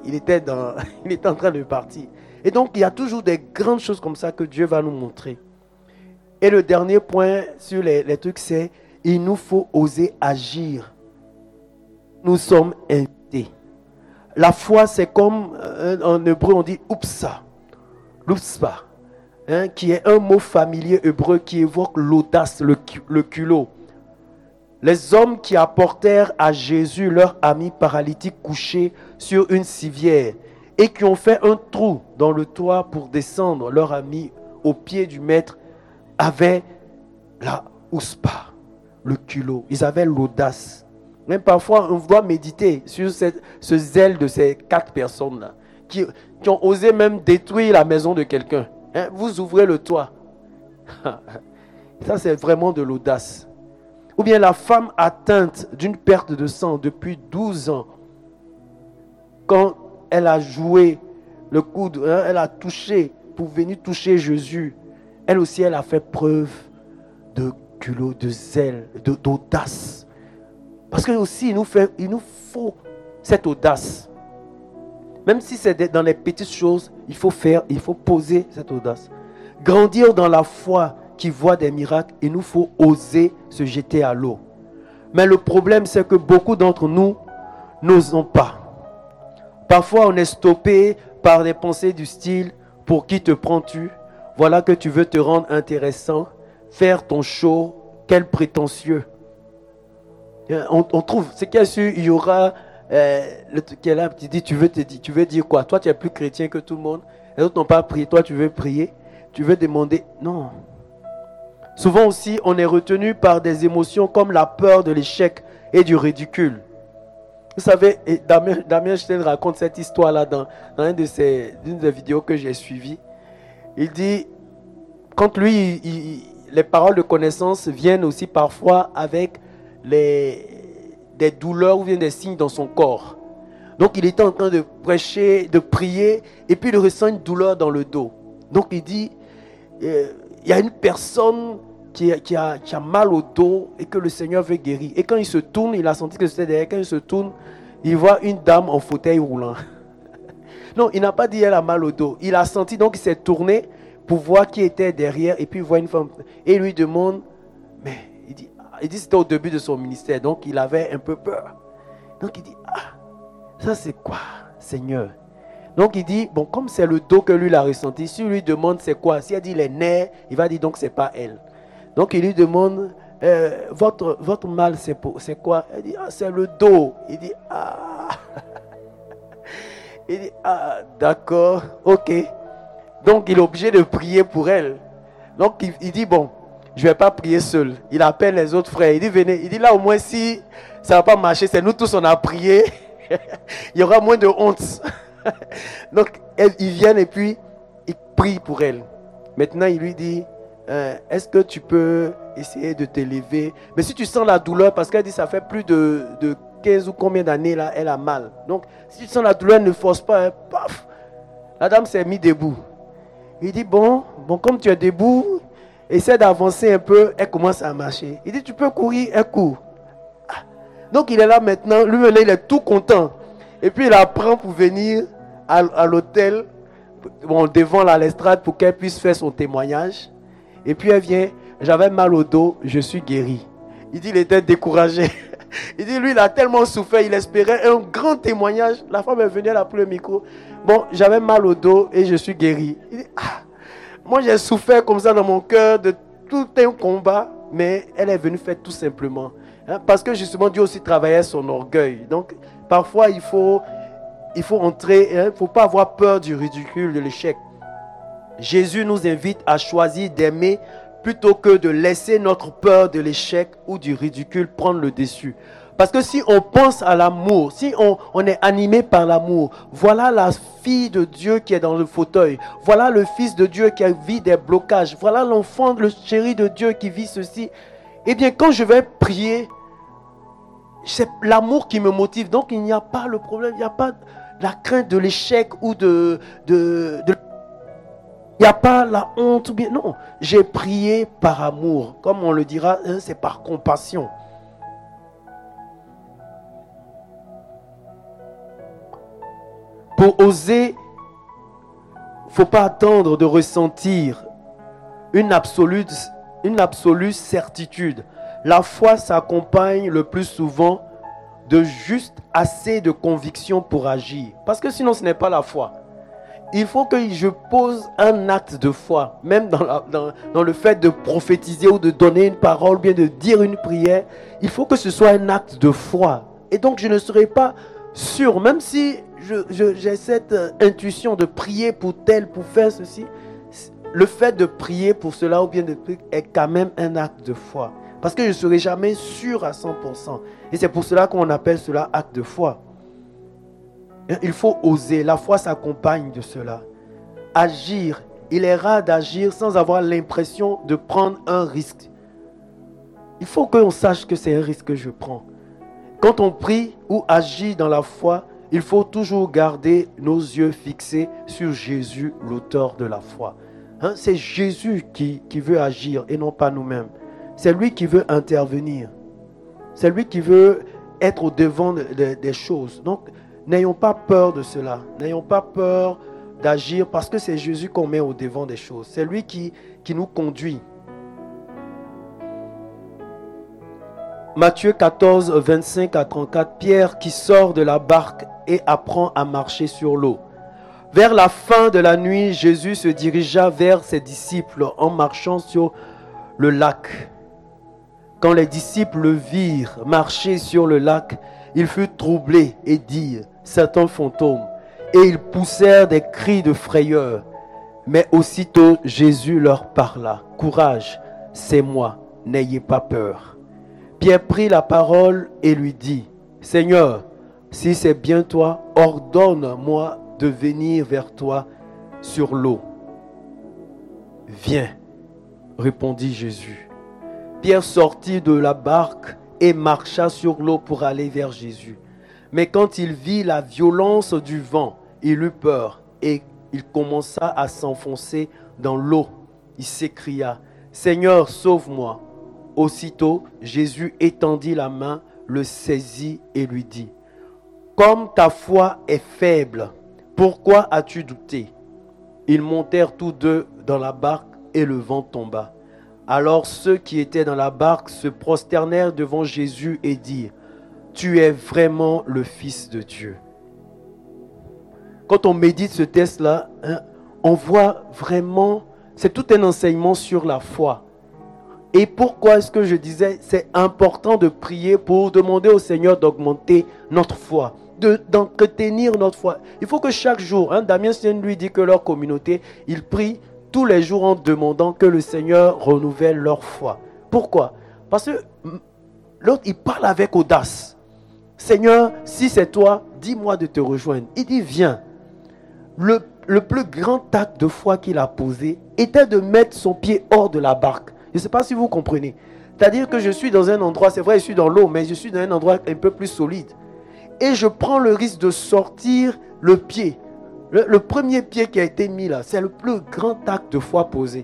en train de partir. Et donc, il y a toujours des grandes choses comme ça que Dieu va nous montrer. Et le dernier point sur les trucs, c'est il nous faut oser agir. Nous sommes invités. La foi, c'est comme en hébreu, on dit oupsa, l'oupspa, qui est un mot familier hébreu qui évoque l'audace, le culot. Les hommes qui apportèrent à Jésus leur ami paralytique couché sur une civière et qui ont fait un trou dans le toit pour descendre leur ami au pied du maître avaient la ouspa, le culot. Ils avaient l'audace. Même parfois, on doit méditer sur ce zèle de ces 4 personnes-là qui ont osé même détruire la maison de quelqu'un. Vous ouvrez le toit. Ça, c'est vraiment de l'audace. Ou bien la femme atteinte d'une perte de sang depuis 12 ans, quand elle a joué le coude, elle a touché pour venir toucher Jésus, elle aussi, elle a fait preuve de culot, de zèle, d'audace. Parce que aussi, il nous faut cette audace. Même si c'est dans les petites choses, il faut poser cette audace. Grandir dans la foi qui voit des miracles, il nous faut oser se jeter à l'eau. Mais le problème, c'est que beaucoup d'entre nous n'osons pas. Parfois, on est stoppé par des pensées du style « Pour qui te prends-tu? Voilà que tu veux te rendre intéressant, faire ton show, quel prétentieux. » On trouve, c'est qu'il y a su, il y aura le truc qui est là, qui dit tu veux dire quoi? Toi, tu es plus chrétien que tout le monde. Les autres n'ont pas prié, toi, tu veux prier. Tu veux demander. Non. Souvent aussi, on est retenu par des émotions comme la peur de l'échec et du ridicule. Vous savez, et Damien Stein raconte cette histoire-là dans une des vidéos que j'ai suivies. Il dit, quand lui, les paroles de connaissance viennent aussi parfois avec des douleurs ou bien des signes dans son corps. Donc il était en train de prêcher, de prier, et puis il ressent une douleur dans le dos. Donc il dit, il y a une personne qui a mal au dos et que le Seigneur veut guérir. Et quand il se tourne, il a senti que c'était derrière, quand il se tourne, il voit une dame en fauteuil roulant. Non, il n'a pas dit elle a mal au dos. Il a senti, donc il s'est tourné pour voir qui était derrière, et puis il voit une femme. Et il lui demande, mais il dit c'était au début de son ministère, donc il avait un peu peur. Donc il dit, ça c'est quoi, Seigneur? Donc il dit, bon, comme c'est le dos que lui l'a ressenti, si lui demande c'est quoi, si elle dit les nerfs, il va dire donc c'est pas elle. Donc il lui demande, votre mal c'est quoi? Elle dit, c'est le dos. Il dit, il dit, d'accord, ok. Donc il est obligé de prier pour elle. Donc il dit, bon, je ne vais pas prier seul. Il appelle les autres frères. Il dit, venez. Il dit, là au moins si ça ne va pas marcher, c'est nous tous on a prié. Il y aura moins de honte. Donc ils viennent et puis ils prient pour elle. Maintenant il lui dit, est-ce que tu peux essayer de t'élever? Mais si tu sens la douleur, parce qu'elle dit ça fait plus de 15 ou combien d'années là, elle a mal. Donc si tu sens la douleur, ne force pas. Hein, paf, la dame s'est mise debout. Il dit, bon, comme tu es debout, essaie d'avancer un peu, elle commence à marcher. Il dit, tu peux courir, elle court. Donc il est là maintenant, lui il est tout content. Et puis il apprend pour venir à l'hôtel, devant l'estrade pour qu'elle puisse faire son témoignage. Et puis elle vient, j'avais mal au dos, je suis guéri. Il dit, il était découragé. Il dit, lui il a tellement souffert, il espérait un grand témoignage. La femme est venue, elle a pris le micro. Bon, j'avais mal au dos et je suis guéri. Il dit, moi j'ai souffert comme ça dans mon cœur de tout un combat, mais elle est venue faire tout simplement. Parce que justement Dieu aussi travaillait son orgueil. Donc parfois il faut entrer, il ne faut pas avoir peur du ridicule, de l'échec. Jésus nous invite à choisir d'aimer plutôt que de laisser notre peur de l'échec ou du ridicule prendre le dessus. Parce que si on pense à l'amour, si on est animé par l'amour, voilà la fille de Dieu qui est dans le fauteuil. Voilà le fils de Dieu qui vit des blocages. Voilà l'enfant, le chéri de Dieu qui vit ceci. Eh bien, quand je vais prier, c'est l'amour qui me motive. Donc, il n'y a pas le problème. Il n'y a pas la crainte de l'échec ou il n'y a pas la honte. Ou bien, non, j'ai prié par amour. Comme on le dira, hein, c'est par compassion. Pour oser, il ne faut pas attendre de ressentir une absolue certitude. La foi s'accompagne le plus souvent de juste assez de conviction pour agir. Parce que sinon, ce n'est pas la foi. Il faut que je pose un acte de foi. Même dans le fait de prophétiser ou de donner une parole, ou bien de dire une prière, il faut que ce soit un acte de foi. Et donc, je ne serai pas sûr, même si j'ai cette intuition de prier pour tel, pour faire ceci, le fait de prier pour cela ou bien de prier est quand même un acte de foi. Parce que je ne serai jamais sûr à 100%. Et c'est pour cela qu'on appelle cela acte de foi. Il faut oser. La foi s'accompagne de cela. Agir. Il est rare d'agir sans avoir l'impression de prendre un risque. Il faut qu'on sache que c'est un risque que je prends. Quand on prie ou agit dans la foi, il faut toujours garder nos yeux fixés sur Jésus, l'auteur de la foi. Hein, c'est Jésus qui veut agir et non pas nous-mêmes. C'est lui qui veut intervenir. C'est lui qui veut être au devant des choses. Donc, n'ayons pas peur de cela. N'ayons pas peur d'agir parce que c'est Jésus qu'on met au devant des choses. C'est lui qui nous conduit. Matthieu 14, 25 à 34, Pierre qui sort de la barque et apprend à marcher sur l'eau. Vers la fin de la nuit, Jésus se dirigea vers ses disciples en marchant sur le lac. Quand les disciples le virent marcher sur le lac, ils furent troublés et dirent « C'est un fantôme » et ils poussèrent des cris de frayeur. Mais aussitôt Jésus leur parla « Courage, c'est moi, n'ayez pas peur ». Pierre prit la parole et lui dit « Seigneur, si c'est bien toi, ordonne-moi de venir vers toi sur l'eau. » « Viens, répondit Jésus. Pierre sortit de la barque et marcha sur l'eau pour aller vers Jésus. Mais quand il vit la violence du vent, il eut peur et il commença à s'enfoncer dans l'eau. Il s'écria « Seigneur, sauve-moi !» Aussitôt, Jésus étendit la main, le saisit et lui dit « Comme ta foi est faible, pourquoi as-tu douté ?» Ils montèrent tous deux dans la barque et le vent tomba. Alors ceux qui étaient dans la barque se prosternèrent devant Jésus et dirent « Tu es vraiment le Fils de Dieu. » Quand on médite ce texte-là, on voit vraiment, c'est tout un enseignement sur la foi. Et pourquoi est-ce que je disais, c'est important de prier pour demander au Seigneur d'augmenter notre foi, d'entretenir notre foi. Il faut que chaque jour, Damien Sen lui dit que leur communauté, ils prient tous les jours en demandant que le Seigneur renouvelle leur foi. Pourquoi? Parce que l'autre, il parle avec audace. Seigneur, si c'est toi, dis-moi de te rejoindre. Il dit, viens. Le plus grand acte de foi qu'il a posé était de mettre son pied hors de la barque. Je ne sais pas si vous comprenez. C'est-à-dire que je suis dans un endroit, c'est vrai, je suis dans l'eau, mais je suis dans un endroit un peu plus solide. Et je prends le risque de sortir le pied. Le premier pied qui a été mis là, c'est le plus grand acte de foi posé.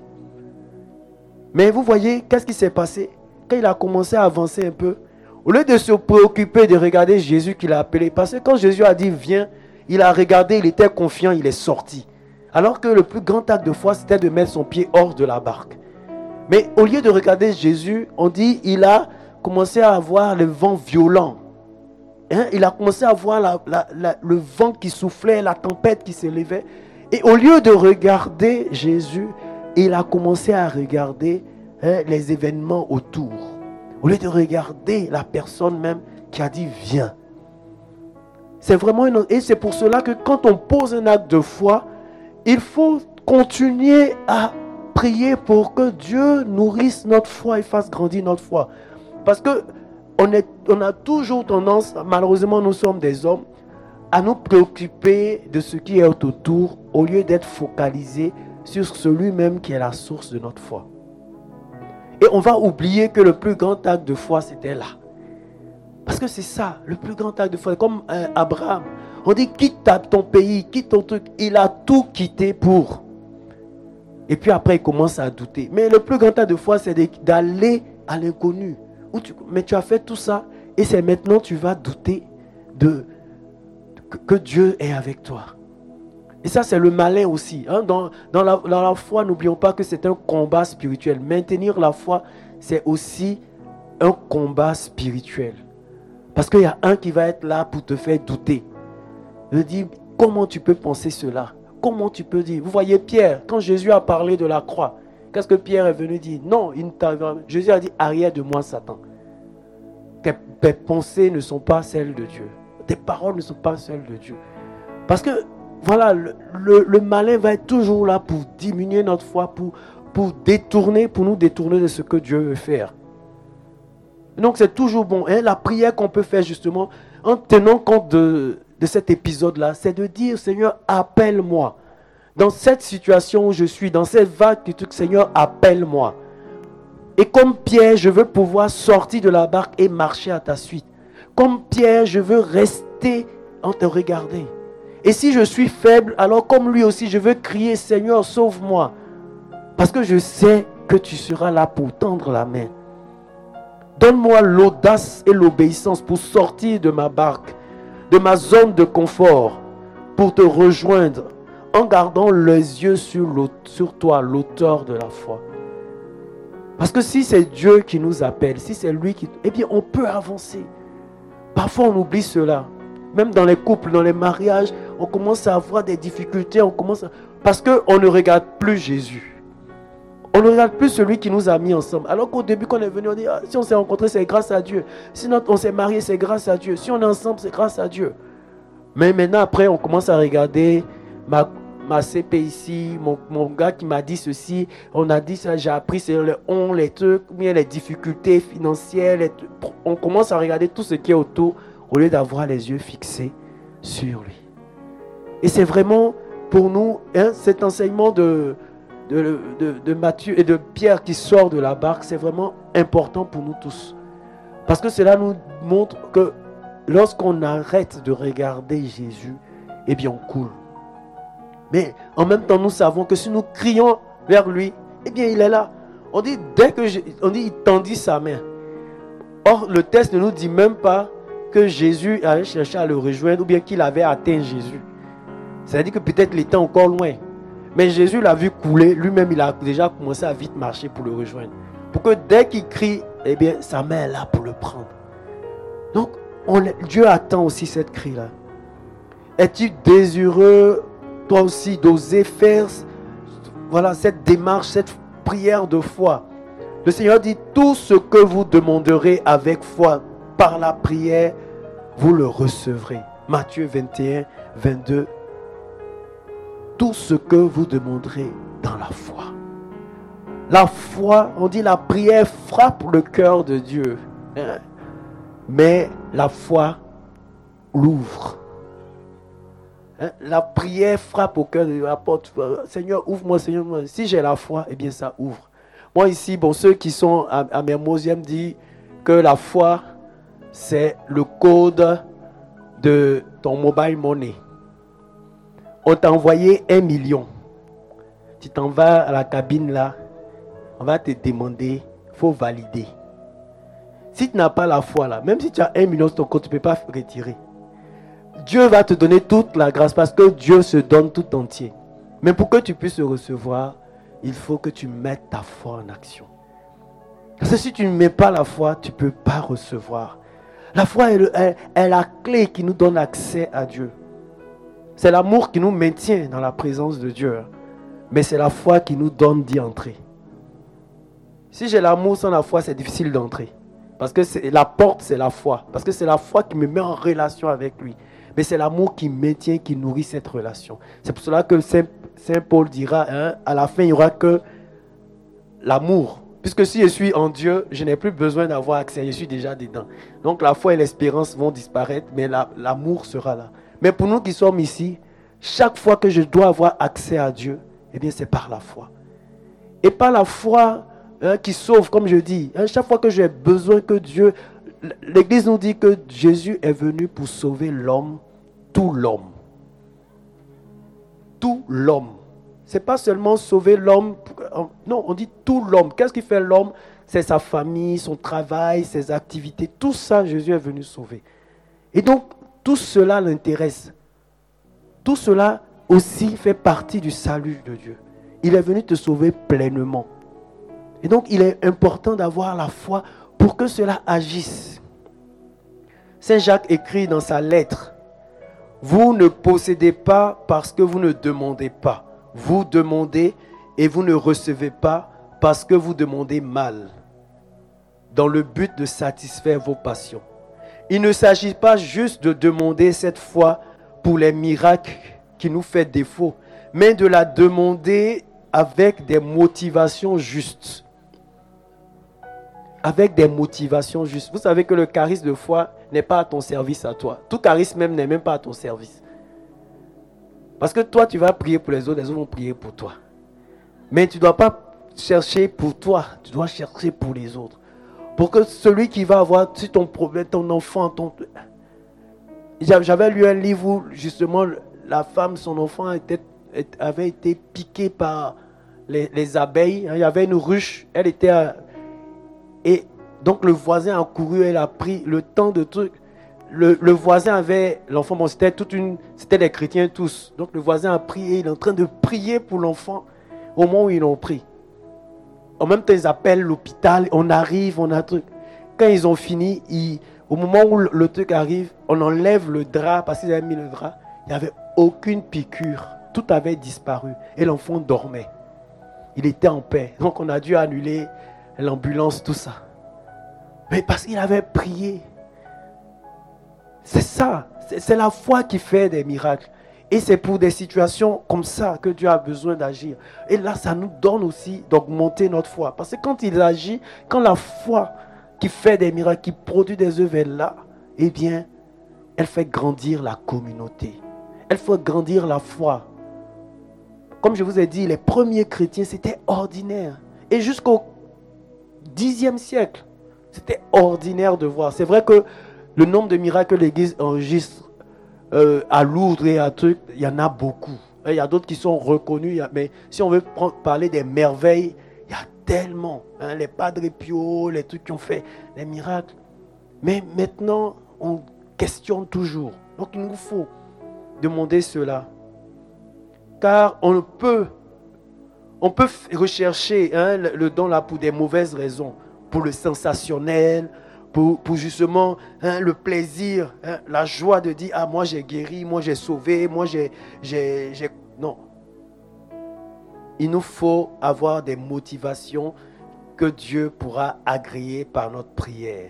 Mais vous voyez, qu'est-ce qui s'est passé? Quand il a commencé à avancer un peu, au lieu de se préoccuper de regarder Jésus qu'il a appelé, parce que quand Jésus a dit viens, il a regardé, il était confiant, il est sorti. Alors que le plus grand acte de foi, c'était de mettre son pied hors de la barque. Mais au lieu de regarder Jésus, on dit il a commencé à avoir le vent violent. Il a commencé à voir le vent qui soufflait, la tempête qui s'élevait. Et au lieu de regarder Jésus, il a commencé à regarder les événements autour. Au lieu de regarder la personne même qui a dit viens. C'est vraiment et c'est pour cela que quand on pose un acte de foi, il faut continuer à prier pour que Dieu nourrisse notre foi et fasse grandir notre foi. Parce que on a toujours tendance, malheureusement nous sommes des hommes, à nous préoccuper de ce qui est autour au lieu d'être focalisés sur celui même qui est la source de notre foi. Et on va oublier que le plus grand acte de foi, c'était là. Parce que c'est ça, le plus grand acte de foi. Comme Abraham, on dit quitte ton pays, quitte ton truc. Il a tout quitté pour. Et puis après, il commence à douter. Mais le plus grand acte de foi, c'est d'aller à l'inconnu. Mais tu as fait tout ça et c'est maintenant tu vas douter que Dieu est avec toi. Et ça, c'est le malin aussi. Hein? Dans la foi, n'oublions pas que c'est un combat spirituel. Maintenir la foi, c'est aussi un combat spirituel. Parce qu'il y a un qui va être là pour te faire douter. Je dis, comment tu peux penser cela? Comment tu peux dire? Vous voyez Pierre, quand Jésus a parlé de la croix, qu'est-ce que Pierre est venu dire? Non, Jésus a dit, arrière de moi, Satan. Tes pensées ne sont pas celles de Dieu. Tes paroles ne sont pas celles de Dieu. Parce que, voilà, le malin va être toujours là pour diminuer notre foi, pour nous détourner de ce que Dieu veut faire. Donc c'est toujours bon. Hein? La prière qu'on peut faire justement, en tenant compte de cet épisode-là, c'est de dire, Seigneur, appelle-moi. Dans cette situation où je suis, dans cette vague du truc, Seigneur, appelle-moi. Et comme Pierre, je veux pouvoir sortir de la barque et marcher à ta suite. Comme Pierre, je veux rester en te regardant. Et si je suis faible, alors comme lui aussi, je veux crier, Seigneur, sauve-moi. Parce que je sais que tu seras là pour tendre la main. Donne-moi l'audace et l'obéissance pour sortir de ma barque, de ma zone de confort, pour te rejoindre, en gardant les yeux sur toi, l'auteur de la foi. Parce que si c'est Dieu qui nous appelle, si c'est lui qui... Eh bien, on peut avancer. Parfois, on oublie cela. Même dans les couples, dans les mariages, on commence à avoir des difficultés. Parce qu'on ne regarde plus Jésus. On ne regarde plus celui qui nous a mis ensemble. Alors qu'au début, quand on est venu, on dit, si on s'est rencontrés, c'est grâce à Dieu. Si on s'est marié, c'est grâce à Dieu. Si on est ensemble, c'est grâce à Dieu. Mais maintenant, après, on commence à regarder ma CP ici, mon gars qui m'a dit ceci, on a dit ça, j'ai appris sur les trucs, les difficultés financières. On commence à regarder tout ce qui est autour au lieu d'avoir les yeux fixés sur lui. Et c'est vraiment pour nous, cet enseignement de Matthieu et de Pierre qui sort de la barque, c'est vraiment important pour nous tous. Parce que cela nous montre que lorsqu'on arrête de regarder Jésus, eh bien on coule. Mais en même temps, nous savons que si nous crions vers lui, eh bien il est là. On dit, il tendit sa main. Or, le texte ne nous dit même pas que Jésus avait cherché à le rejoindre ou bien qu'il avait atteint Jésus. C'est-à-dire que peut-être il était encore loin. Mais Jésus l'a vu couler, lui-même il a déjà commencé à vite marcher pour le rejoindre. Pour que dès qu'il crie, eh bien sa main est là pour le prendre. Donc Dieu attend aussi cette cri-là. Es-tu désireux, toi aussi, d'oser faire cette démarche, cette prière de foi? Le Seigneur dit, tout ce que vous demanderez avec foi par la prière, vous le recevrez. Matthieu 21, 22. Tout ce que vous demanderez dans la foi. La foi, on dit la prière frappe le cœur de Dieu. Mais la foi l'ouvre. La prière frappe au cœur de la porte. Seigneur, ouvre-moi, Seigneur. Si j'ai la foi, eh bien ça ouvre. Moi ici, ceux qui sont à Mermoz, me disent que la foi, c'est le code de ton mobile money. On t'a envoyé 1 million. Tu t'en vas à la cabine là, on va te demander, il faut valider. Si tu n'as pas la foi là, même si tu as 1 million sur ton compte, tu ne peux pas retirer. Dieu va te donner toute la grâce parce que Dieu se donne tout entier. Mais pour que tu puisses recevoir, il faut que tu mettes ta foi en action. Parce que si tu ne mets pas la foi, tu ne peux pas recevoir. La foi est la clé qui nous donne accès à Dieu. C'est l'amour qui nous maintient dans la présence de Dieu. Mais c'est la foi qui nous donne d'y entrer. Si j'ai l'amour sans la foi, c'est difficile d'entrer. Parce que la porte, c'est la foi. Parce que c'est la foi qui me met en relation avec lui. Mais c'est l'amour qui maintient, qui nourrit cette relation. C'est pour cela que Saint Paul dira, à la fin, il n'y aura que l'amour. Puisque si je suis en Dieu, je n'ai plus besoin d'avoir accès, je suis déjà dedans. Donc la foi et l'espérance vont disparaître, mais l'amour sera là. Mais pour nous qui sommes ici, chaque fois que je dois avoir accès à Dieu, eh bien c'est par la foi. Et par la foi qui sauve, comme je dis. Chaque fois que j'ai besoin que Dieu... L'Église nous dit que Jésus est venu pour sauver l'homme, tout l'homme. Tout l'homme. Ce n'est pas seulement sauver l'homme. Non, on dit tout l'homme. Qu'est-ce qui fait l'homme? C'est sa famille, son travail, ses activités. Tout ça, Jésus est venu sauver. Et donc, tout cela l'intéresse. Tout cela aussi fait partie du salut de Dieu. Il est venu te sauver pleinement. Et donc, il est important d'avoir la foi pour que cela agisse. Saint Jacques écrit dans sa lettre, « Vous ne possédez pas parce que vous ne demandez pas. Vous demandez et vous ne recevez pas parce que vous demandez mal, dans le but de satisfaire vos passions. » Il ne s'agit pas juste de demander cette foi pour les miracles qui nous font défaut, mais de la demander avec des motivations justes. Avec des motivations justes. Vous savez que le charisme de foi n'est pas à ton service à toi. Tout charisme même n'est même pas à ton service. Parce que toi, tu vas prier pour les autres vont prier pour toi. Mais tu ne dois pas chercher pour toi, tu dois chercher pour les autres. Pour que celui qui va avoir, si ton problème, ton enfant, J'avais lu un livre où justement la femme, son enfant avait été piqué par les abeilles. Il y avait une ruche, elle était et donc le voisin a couru, elle a pris le temps de truc. Le voisin avait l'enfant, bon, c'était des chrétiens tous. Donc le voisin a pris et il est en train de prier pour l'enfant au moment où ils l'ont pris. En même temps, ils appellent l'hôpital, on arrive, on a un truc. Quand ils ont fini, au moment où le truc arrive, on enlève le drap, parce qu'ils avaient mis le drap, il n'y avait aucune piqûre. Tout avait disparu et l'enfant dormait. Il était en paix. Donc on a dû annuler l'ambulance, tout ça. Mais parce qu'il avait prié. C'est ça. C'est la foi qui fait des miracles. Et c'est pour des situations comme ça que Dieu a besoin d'agir. Et là, ça nous donne aussi d'augmenter notre foi. Parce que quand il agit, quand la foi qui fait des miracles, qui produit des œuvres est là, eh bien, elle fait grandir la communauté. Elle fait grandir la foi. Comme je vous ai dit, les premiers chrétiens, c'était ordinaire. Et jusqu'au 10e siècle, c'était ordinaire de voir. C'est vrai que le nombre de miracles que l'Église enregistre à Lourdes et à trucs, il y en a beaucoup. Il y a d'autres qui sont reconnus, mais si on veut parler des merveilles, il y a tellement. Les Padre Pio, les trucs qui ont fait les miracles. Mais maintenant, on questionne toujours. Donc il nous faut demander cela. Car on peut rechercher le don là pour des mauvaises raisons, pour le sensationnel, pour justement le plaisir, la joie de dire « Ah, moi j'ai guéri, moi j'ai sauvé, moi j'ai... » Non. Il nous faut avoir des motivations que Dieu pourra agréer par notre prière.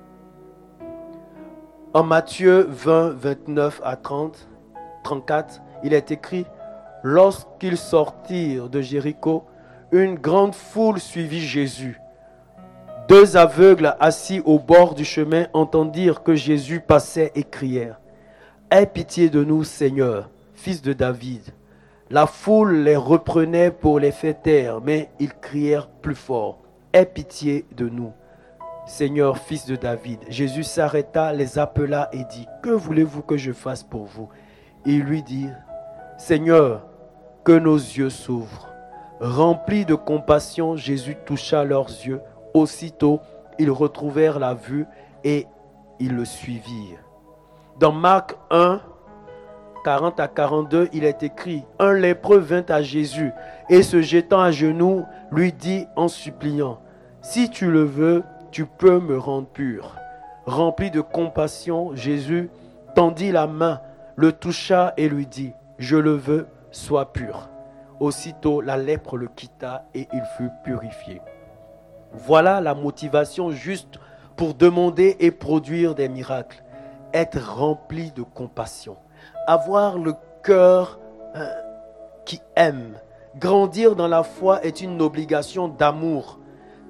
En Matthieu 20, 29 à 30, 34, il est écrit « Lorsqu'ils sortirent de Jéricho, une grande foule suivit Jésus. 2 aveugles assis au bord du chemin entendirent que Jésus passait et crièrent « Aie pitié de nous, Seigneur, fils de David. » La foule les reprenait pour les faire taire, mais ils crièrent plus fort « Aie pitié de nous, Seigneur, fils de David. » Jésus s'arrêta, les appela et dit « Que voulez-vous que je fasse pour vous ?» Ils lui dirent « Seigneur, que nos yeux s'ouvrent. » Remplis de compassion, Jésus toucha leurs yeux. Aussitôt, ils retrouvèrent la vue et ils le suivirent. Dans Marc 1, 40 à 42, il est écrit « Un lépreux vint à Jésus et se jetant à genoux, lui dit en suppliant « Si tu le veux, tu peux me rendre pur. » Rempli de compassion, Jésus tendit la main, le toucha et lui dit « Je le veux, sois pur. » Aussitôt, la lèpre le quitta et il fut purifié. Voilà la motivation juste pour demander et produire des miracles. Être rempli de compassion. Avoir le cœur qui aime. Grandir dans la foi est une obligation d'amour.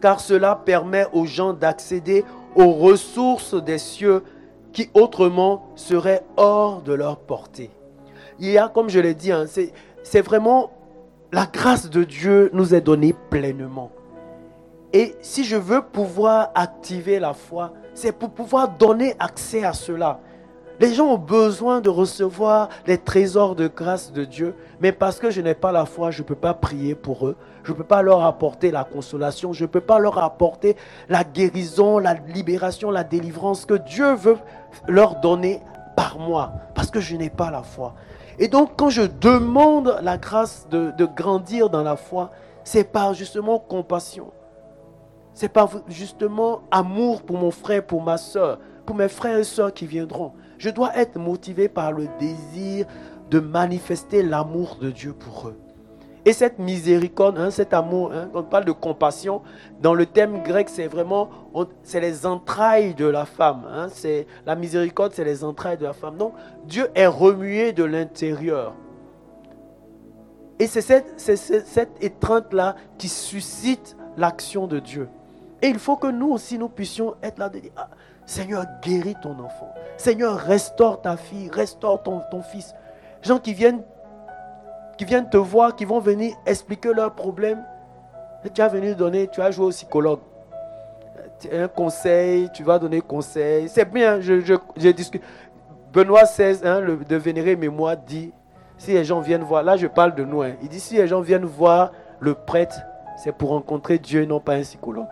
car cela permet aux gens d'accéder aux ressources des cieux qui autrement seraient hors de leur portée. Il y a, comme je l'ai dit, c'est vraiment la grâce de Dieu nous est donnée pleinement. Et si je veux pouvoir activer la foi, c'est pour pouvoir donner accès à cela. Les gens ont besoin de recevoir les trésors de grâce de Dieu, mais parce que je n'ai pas la foi, je ne peux pas prier pour eux. Je ne peux pas leur apporter la consolation, je ne peux pas leur apporter la guérison, la libération, la délivrance que Dieu veut leur donner par moi, parce que je n'ai pas la foi. Et donc, quand je demande la grâce de grandir dans la foi, c'est par justement compassion. C'est par justement amour pour mon frère, pour ma soeur, pour mes frères et soeurs qui viendront. Je dois être motivé par le désir de manifester l'amour de Dieu pour eux. Et cette miséricorde, cet amour, quand on parle de compassion, dans le thème grec, c'est vraiment, c'est les entrailles de la femme. La miséricorde, c'est les entrailles de la femme. Donc, Dieu est remué de l'intérieur. Et c'est cette étreinte-là qui suscite l'action de Dieu. Et il faut que nous aussi, nous puissions être là de dire, Seigneur, guéris ton enfant. Seigneur, restaure ta fille, restaure ton fils. Gens qui viennent te voir, qui vont venir expliquer leurs problèmes. Tu as venu donner, tu as joué au psychologue. Un conseil, tu vas donner conseil. C'est bien, je discute. Benoît XVI, de Vénéré Mémoire, dit, si les gens viennent voir, là je parle de nous, il dit, si les gens viennent voir le prêtre, c'est pour rencontrer Dieu, non pas un psychologue.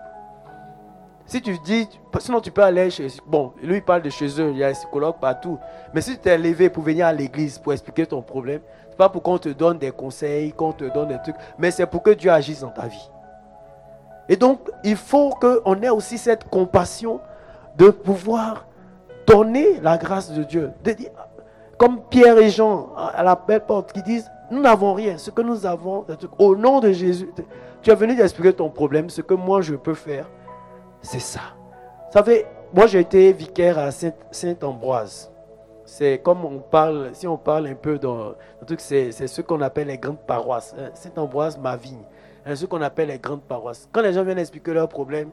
Si tu dis, sinon tu peux aller chez... Bon, lui il parle de chez eux, il y a un psychologue partout. Mais si tu t'es levé pour venir à l'église, pour expliquer ton problème, c'est pas pour qu'on te donne des conseils, qu'on te donne des trucs, mais c'est pour que Dieu agisse dans ta vie. Et donc, il faut qu'on ait aussi cette compassion de pouvoir donner la grâce de Dieu. De dire, comme Pierre et Jean à la belle porte qui disent, nous n'avons rien, ce que nous avons, au nom de Jésus, tu es venu d'expliquer ton problème, ce que moi je peux faire. C'est ça. Vous savez, moi j'ai été vicaire à Saint-Ambroise. C'est comme on parle, si on parle un peu dans le truc, c'est ce qu'on appelle les grandes paroisses. Saint-Ambroise, ma vigne. C'est ce qu'on appelle les grandes paroisses. Quand les gens viennent expliquer leurs problèmes,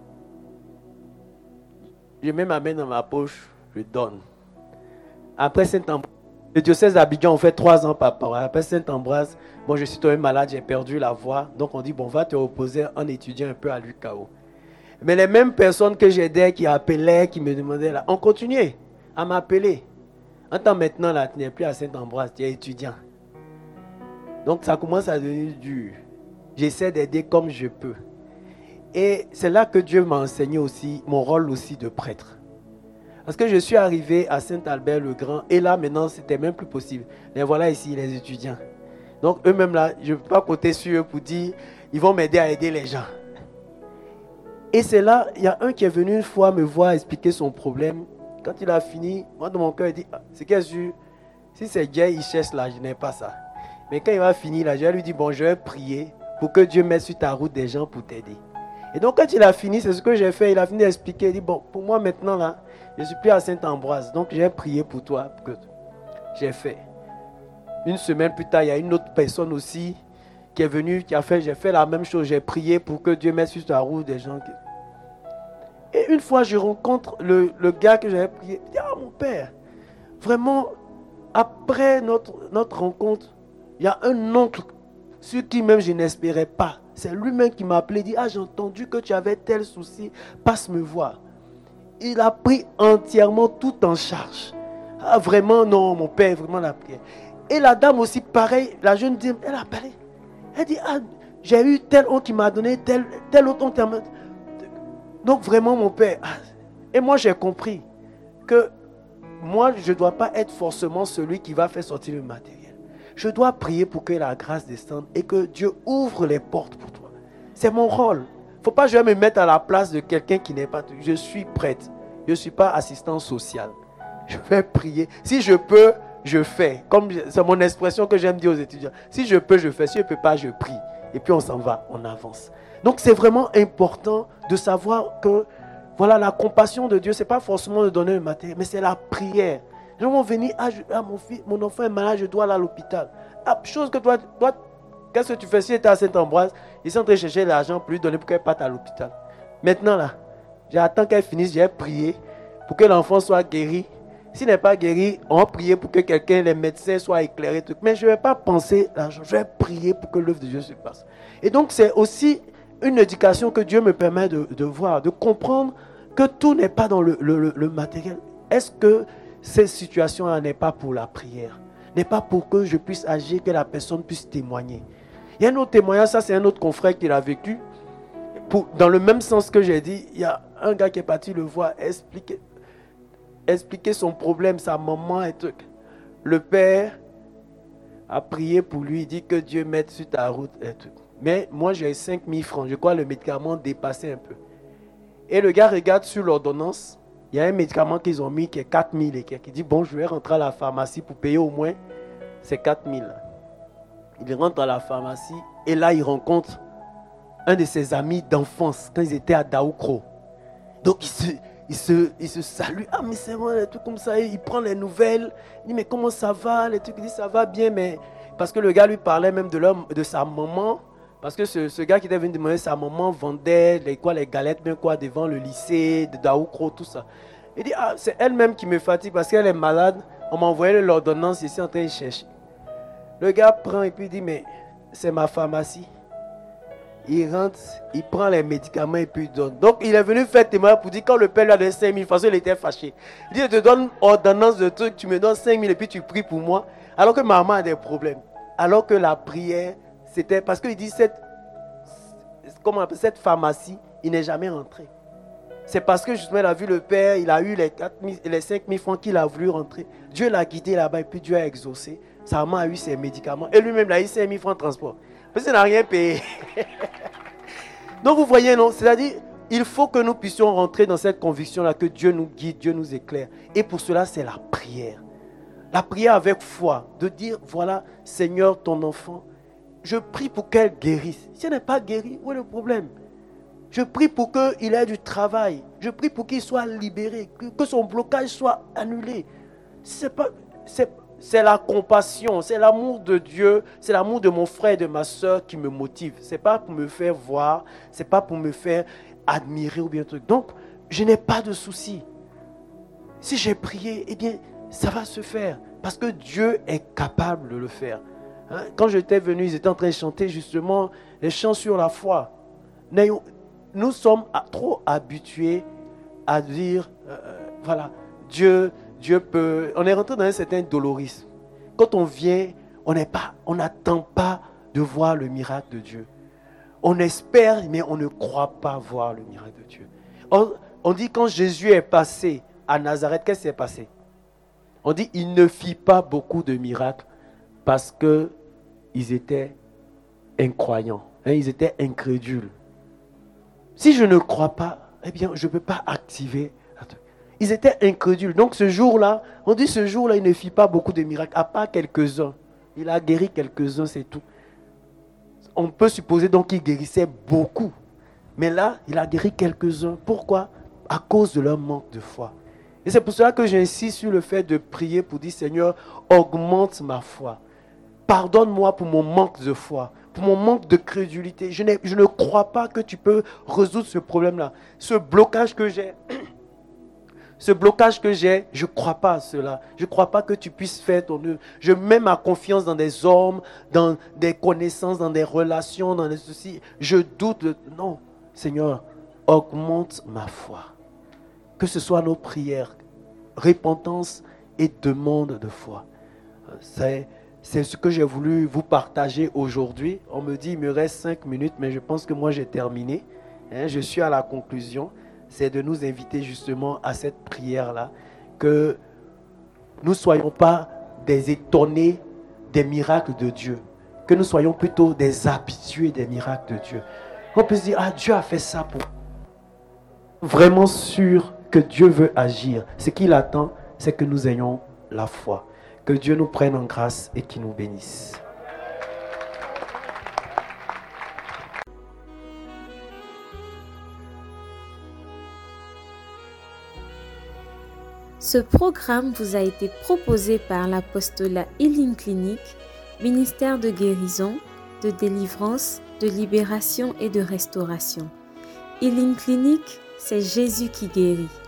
je mets ma main dans ma poche, je donne. Après Saint-Ambroise, le diocèse d'Abidjan, on fait 3 ans par paroisse. Après Saint-Ambroise, bon, je suis tombé malade, j'ai perdu la voix. Donc on dit, bon, va te reposer en étudiant un peu à l'UKO. Mais les mêmes personnes que j'aidais, qui appelaient, qui me demandaient, là, ont continué à m'appeler. En temps maintenant, là, tu n'es plus à Saint-Ambroise, tu es étudiant. Donc ça commence à devenir dur. J'essaie d'aider comme je peux. Et c'est là que Dieu m'a enseigné aussi, mon rôle aussi de prêtre. Parce que je suis arrivé à Saint-Albert-le-Grand, et là maintenant, c'était même plus possible. Mais voilà ici, les étudiants. Donc eux-mêmes là, je ne peux pas compter sur eux pour dire, ils vont m'aider à aider les gens. Et c'est là, il y a un qui est venu une fois me voir expliquer son problème. Quand il a fini, moi dans mon cœur, il dit, c'est qu'est-ce que si c'est Dieu, il cherche là, je n'ai pas ça. Mais quand il va finir là, je lui dis, bon, je vais prier pour que Dieu mette sur ta route des gens pour t'aider. Et donc quand il a fini, c'est ce que j'ai fait, il a fini d'expliquer, il dit, bon, pour moi maintenant là, je ne suis plus à Saint-Ambroise, donc j'ai prié pour toi. J'ai fait. Une semaine plus tard, il y a une autre personne aussi qui est venue, j'ai fait la même chose, j'ai prié pour que Dieu mette sur ta route des gens. Et une fois, je rencontre le gars que j'avais prié. Il dit, mon père, vraiment, après notre rencontre, il y a un oncle sur qui même je n'espérais pas. C'est lui-même qui m'a appelé, il dit, j'ai entendu que tu avais tel souci, passe me voir. Il a pris entièrement tout en charge. Vraiment, non, mon père, vraiment la prière. Et la dame aussi, pareil, la jeune dame, elle a parlé. Elle dit, j'ai eu tel oncle qui m'a donné, tel autre oncle qui m'a donné. Donc vraiment mon père, et moi j'ai compris que moi je ne dois pas être forcément celui qui va faire sortir le matériel. Je dois prier pour que la grâce descende et que Dieu ouvre les portes pour toi. C'est mon rôle. Il ne faut pas que je me mette à la place de quelqu'un qui n'est pas... Je suis prêtre. Je ne suis pas assistant social. Je vais prier. Si je peux, je fais. Comme c'est mon expression que j'aime dire aux étudiants. Si je peux, je fais. Si je ne peux pas, je prie. Et puis on s'en va, on avance. Donc c'est vraiment important de savoir que voilà, la compassion de Dieu, ce n'est pas forcément de donner le matériel, mais c'est la prière. Les gens vont venir, mon enfant est malade, je dois aller à l'hôpital. Chose que toi, qu'est-ce que tu fais si tu es à Saint-Ambroise? Ils sont en train de chercher l'argent pour lui donner pour qu'elle parte à l'hôpital. Maintenant là, j'attends qu'elle finisse, j'ai prié pour que l'enfant soit guéri. S'il n'est pas guéri, on va prier pour que quelqu'un, les médecins soient éclairés. Tout. Mais je ne vais pas penser l'argent, je vais prier pour que l'œuvre de Dieu se passe. Et donc c'est aussi une éducation que Dieu me permet de voir, de comprendre que tout n'est pas dans le matériel. Est-ce que cette situation-là n'est pas pour la prière? N'est pas pour que je puisse agir, que la personne puisse témoigner. Il y a un autre témoignage, ça c'est un autre confrère qui l'a vécu. Dans le même sens que j'ai dit, il y a un gars qui est parti le voir, expliquer son problème, sa maman et tout. Le père a prié pour lui, il dit que Dieu mette sur ta route et tout. Mais moi j'ai 5 000 francs, je crois que le médicament dépassait un peu. Et le gars regarde sur l'ordonnance, il y a un médicament qu'ils ont mis qui est 4 000 et qui dit bon, je vais rentrer à la pharmacie pour payer au moins ces 4 000. Il rentre à la pharmacie et là il rencontre un de ses amis d'enfance quand ils étaient à Daoukro. Donc il se salue. Ah mais c'est vrai, tout comme ça. Il prend les nouvelles. Il dit mais comment ça va? Les trucs, il dit ça va bien, mais parce que le gars lui parlait même de sa maman. Parce que ce gars qui était venu demander, sa maman vendait les galettes bien quoi devant le lycée de Daoukro, tout ça. Il dit ah c'est elle-même qui me fatigue parce qu'elle est malade. On m'a envoyé l'ordonnance ici en train de chercher. Le gars prend et puis il dit mais c'est ma pharmacie. Il rentre, il prend les médicaments et puis il donne. Donc il est venu faire témoignage pour dire quand le père lui a donné 5 000, parce qu'il était fâché. Il dit je te donne ordonnance de trucs, tu me donnes 5 000 et puis tu pries pour moi. Alors que ma maman a des problèmes. Alors que la prière, c'était parce qu'il dit cette pharmacie, il n'est jamais rentré. C'est parce que justement il a vu le père, il a eu les 5 000 francs qu'il a voulu rentrer. Dieu l'a guidé là-bas et puis Dieu a exaucé. Sa maman a eu ses médicaments et lui-même il a eu 5 000 francs de transport. Parce qu'il n'a rien payé. Donc vous voyez, non? C'est-à-dire, il faut que nous puissions rentrer dans cette conviction-là, que Dieu nous guide, Dieu nous éclaire. Et pour cela, c'est la prière. La prière avec foi, de dire, voilà, Seigneur, ton enfant, je prie pour qu'elle guérisse. Si elle n'est pas guérie, où est le problème? Je prie pour qu'il ait du travail. Je prie pour qu'il soit libéré, que son blocage soit annulé. C'est la compassion, c'est l'amour de Dieu, c'est l'amour de mon frère et de ma soeur qui me motive. Ce n'est pas pour me faire voir, ce n'est pas pour me faire admirer ou bien truc. Donc, je n'ai pas de souci. Si j'ai prié, eh bien, ça va se faire. Parce que Dieu est capable de le faire. Hein? Quand j'étais venu, ils étaient en train de chanter justement les chants sur la foi. Nous sommes trop habitués à dire, voilà, Dieu peut... On est rentré dans un certain dolorisme. Quand on vient, on n'attend pas de voir le miracle de Dieu. On espère, mais on ne croit pas voir le miracle de Dieu. On dit quand Jésus est passé à Nazareth, qu'est-ce qui s'est passé? On dit il ne fit pas beaucoup de miracles parce qu'ils étaient incroyants, hein, ils étaient incrédules. Si je ne crois pas, eh bien je ne peux pas activer. Ils étaient incrédules. Donc ce jour-là, on dit ce jour-là, il ne fit pas beaucoup de miracles, à part quelques-uns. Il a guéri quelques-uns, c'est tout. On peut supposer donc qu'il guérissait beaucoup. Mais là, il a guéri quelques-uns. Pourquoi? À cause de leur manque de foi. Et c'est pour cela que j'insiste sur le fait de prier pour dire, Seigneur, augmente ma foi. Pardonne-moi pour mon manque de foi, pour mon manque de crédulité. Je ne crois pas que tu peux résoudre ce problème-là. Ce blocage que j'ai... je ne crois pas à cela. Je ne crois pas que tu puisses faire ton œuvre. Je mets ma confiance dans des hommes, dans des connaissances, dans des relations, dans des soucis. Je doute. Non, Seigneur, augmente ma foi. Que ce soit nos prières, repentance et demande de foi. C'est ce que j'ai voulu vous partager aujourd'hui. On me dit il me reste 5 minutes, mais je pense que moi j'ai terminé. Je suis à la conclusion. C'est de nous inviter justement à cette prière-là, que nous ne soyons pas des étonnés des miracles de Dieu, que nous soyons plutôt des habitués des miracles de Dieu. On peut se dire, ah, Dieu a fait ça pour... Vraiment sûr que Dieu veut agir. Ce qu'il attend, c'est que nous ayons la foi. Que Dieu nous prenne en grâce et qu'il nous bénisse. Ce programme vous a été proposé par l'Apostolat Healing Clinic, ministère de guérison, de délivrance de libération et de restauration. Healing Clinic, c'est Jésus qui guérit.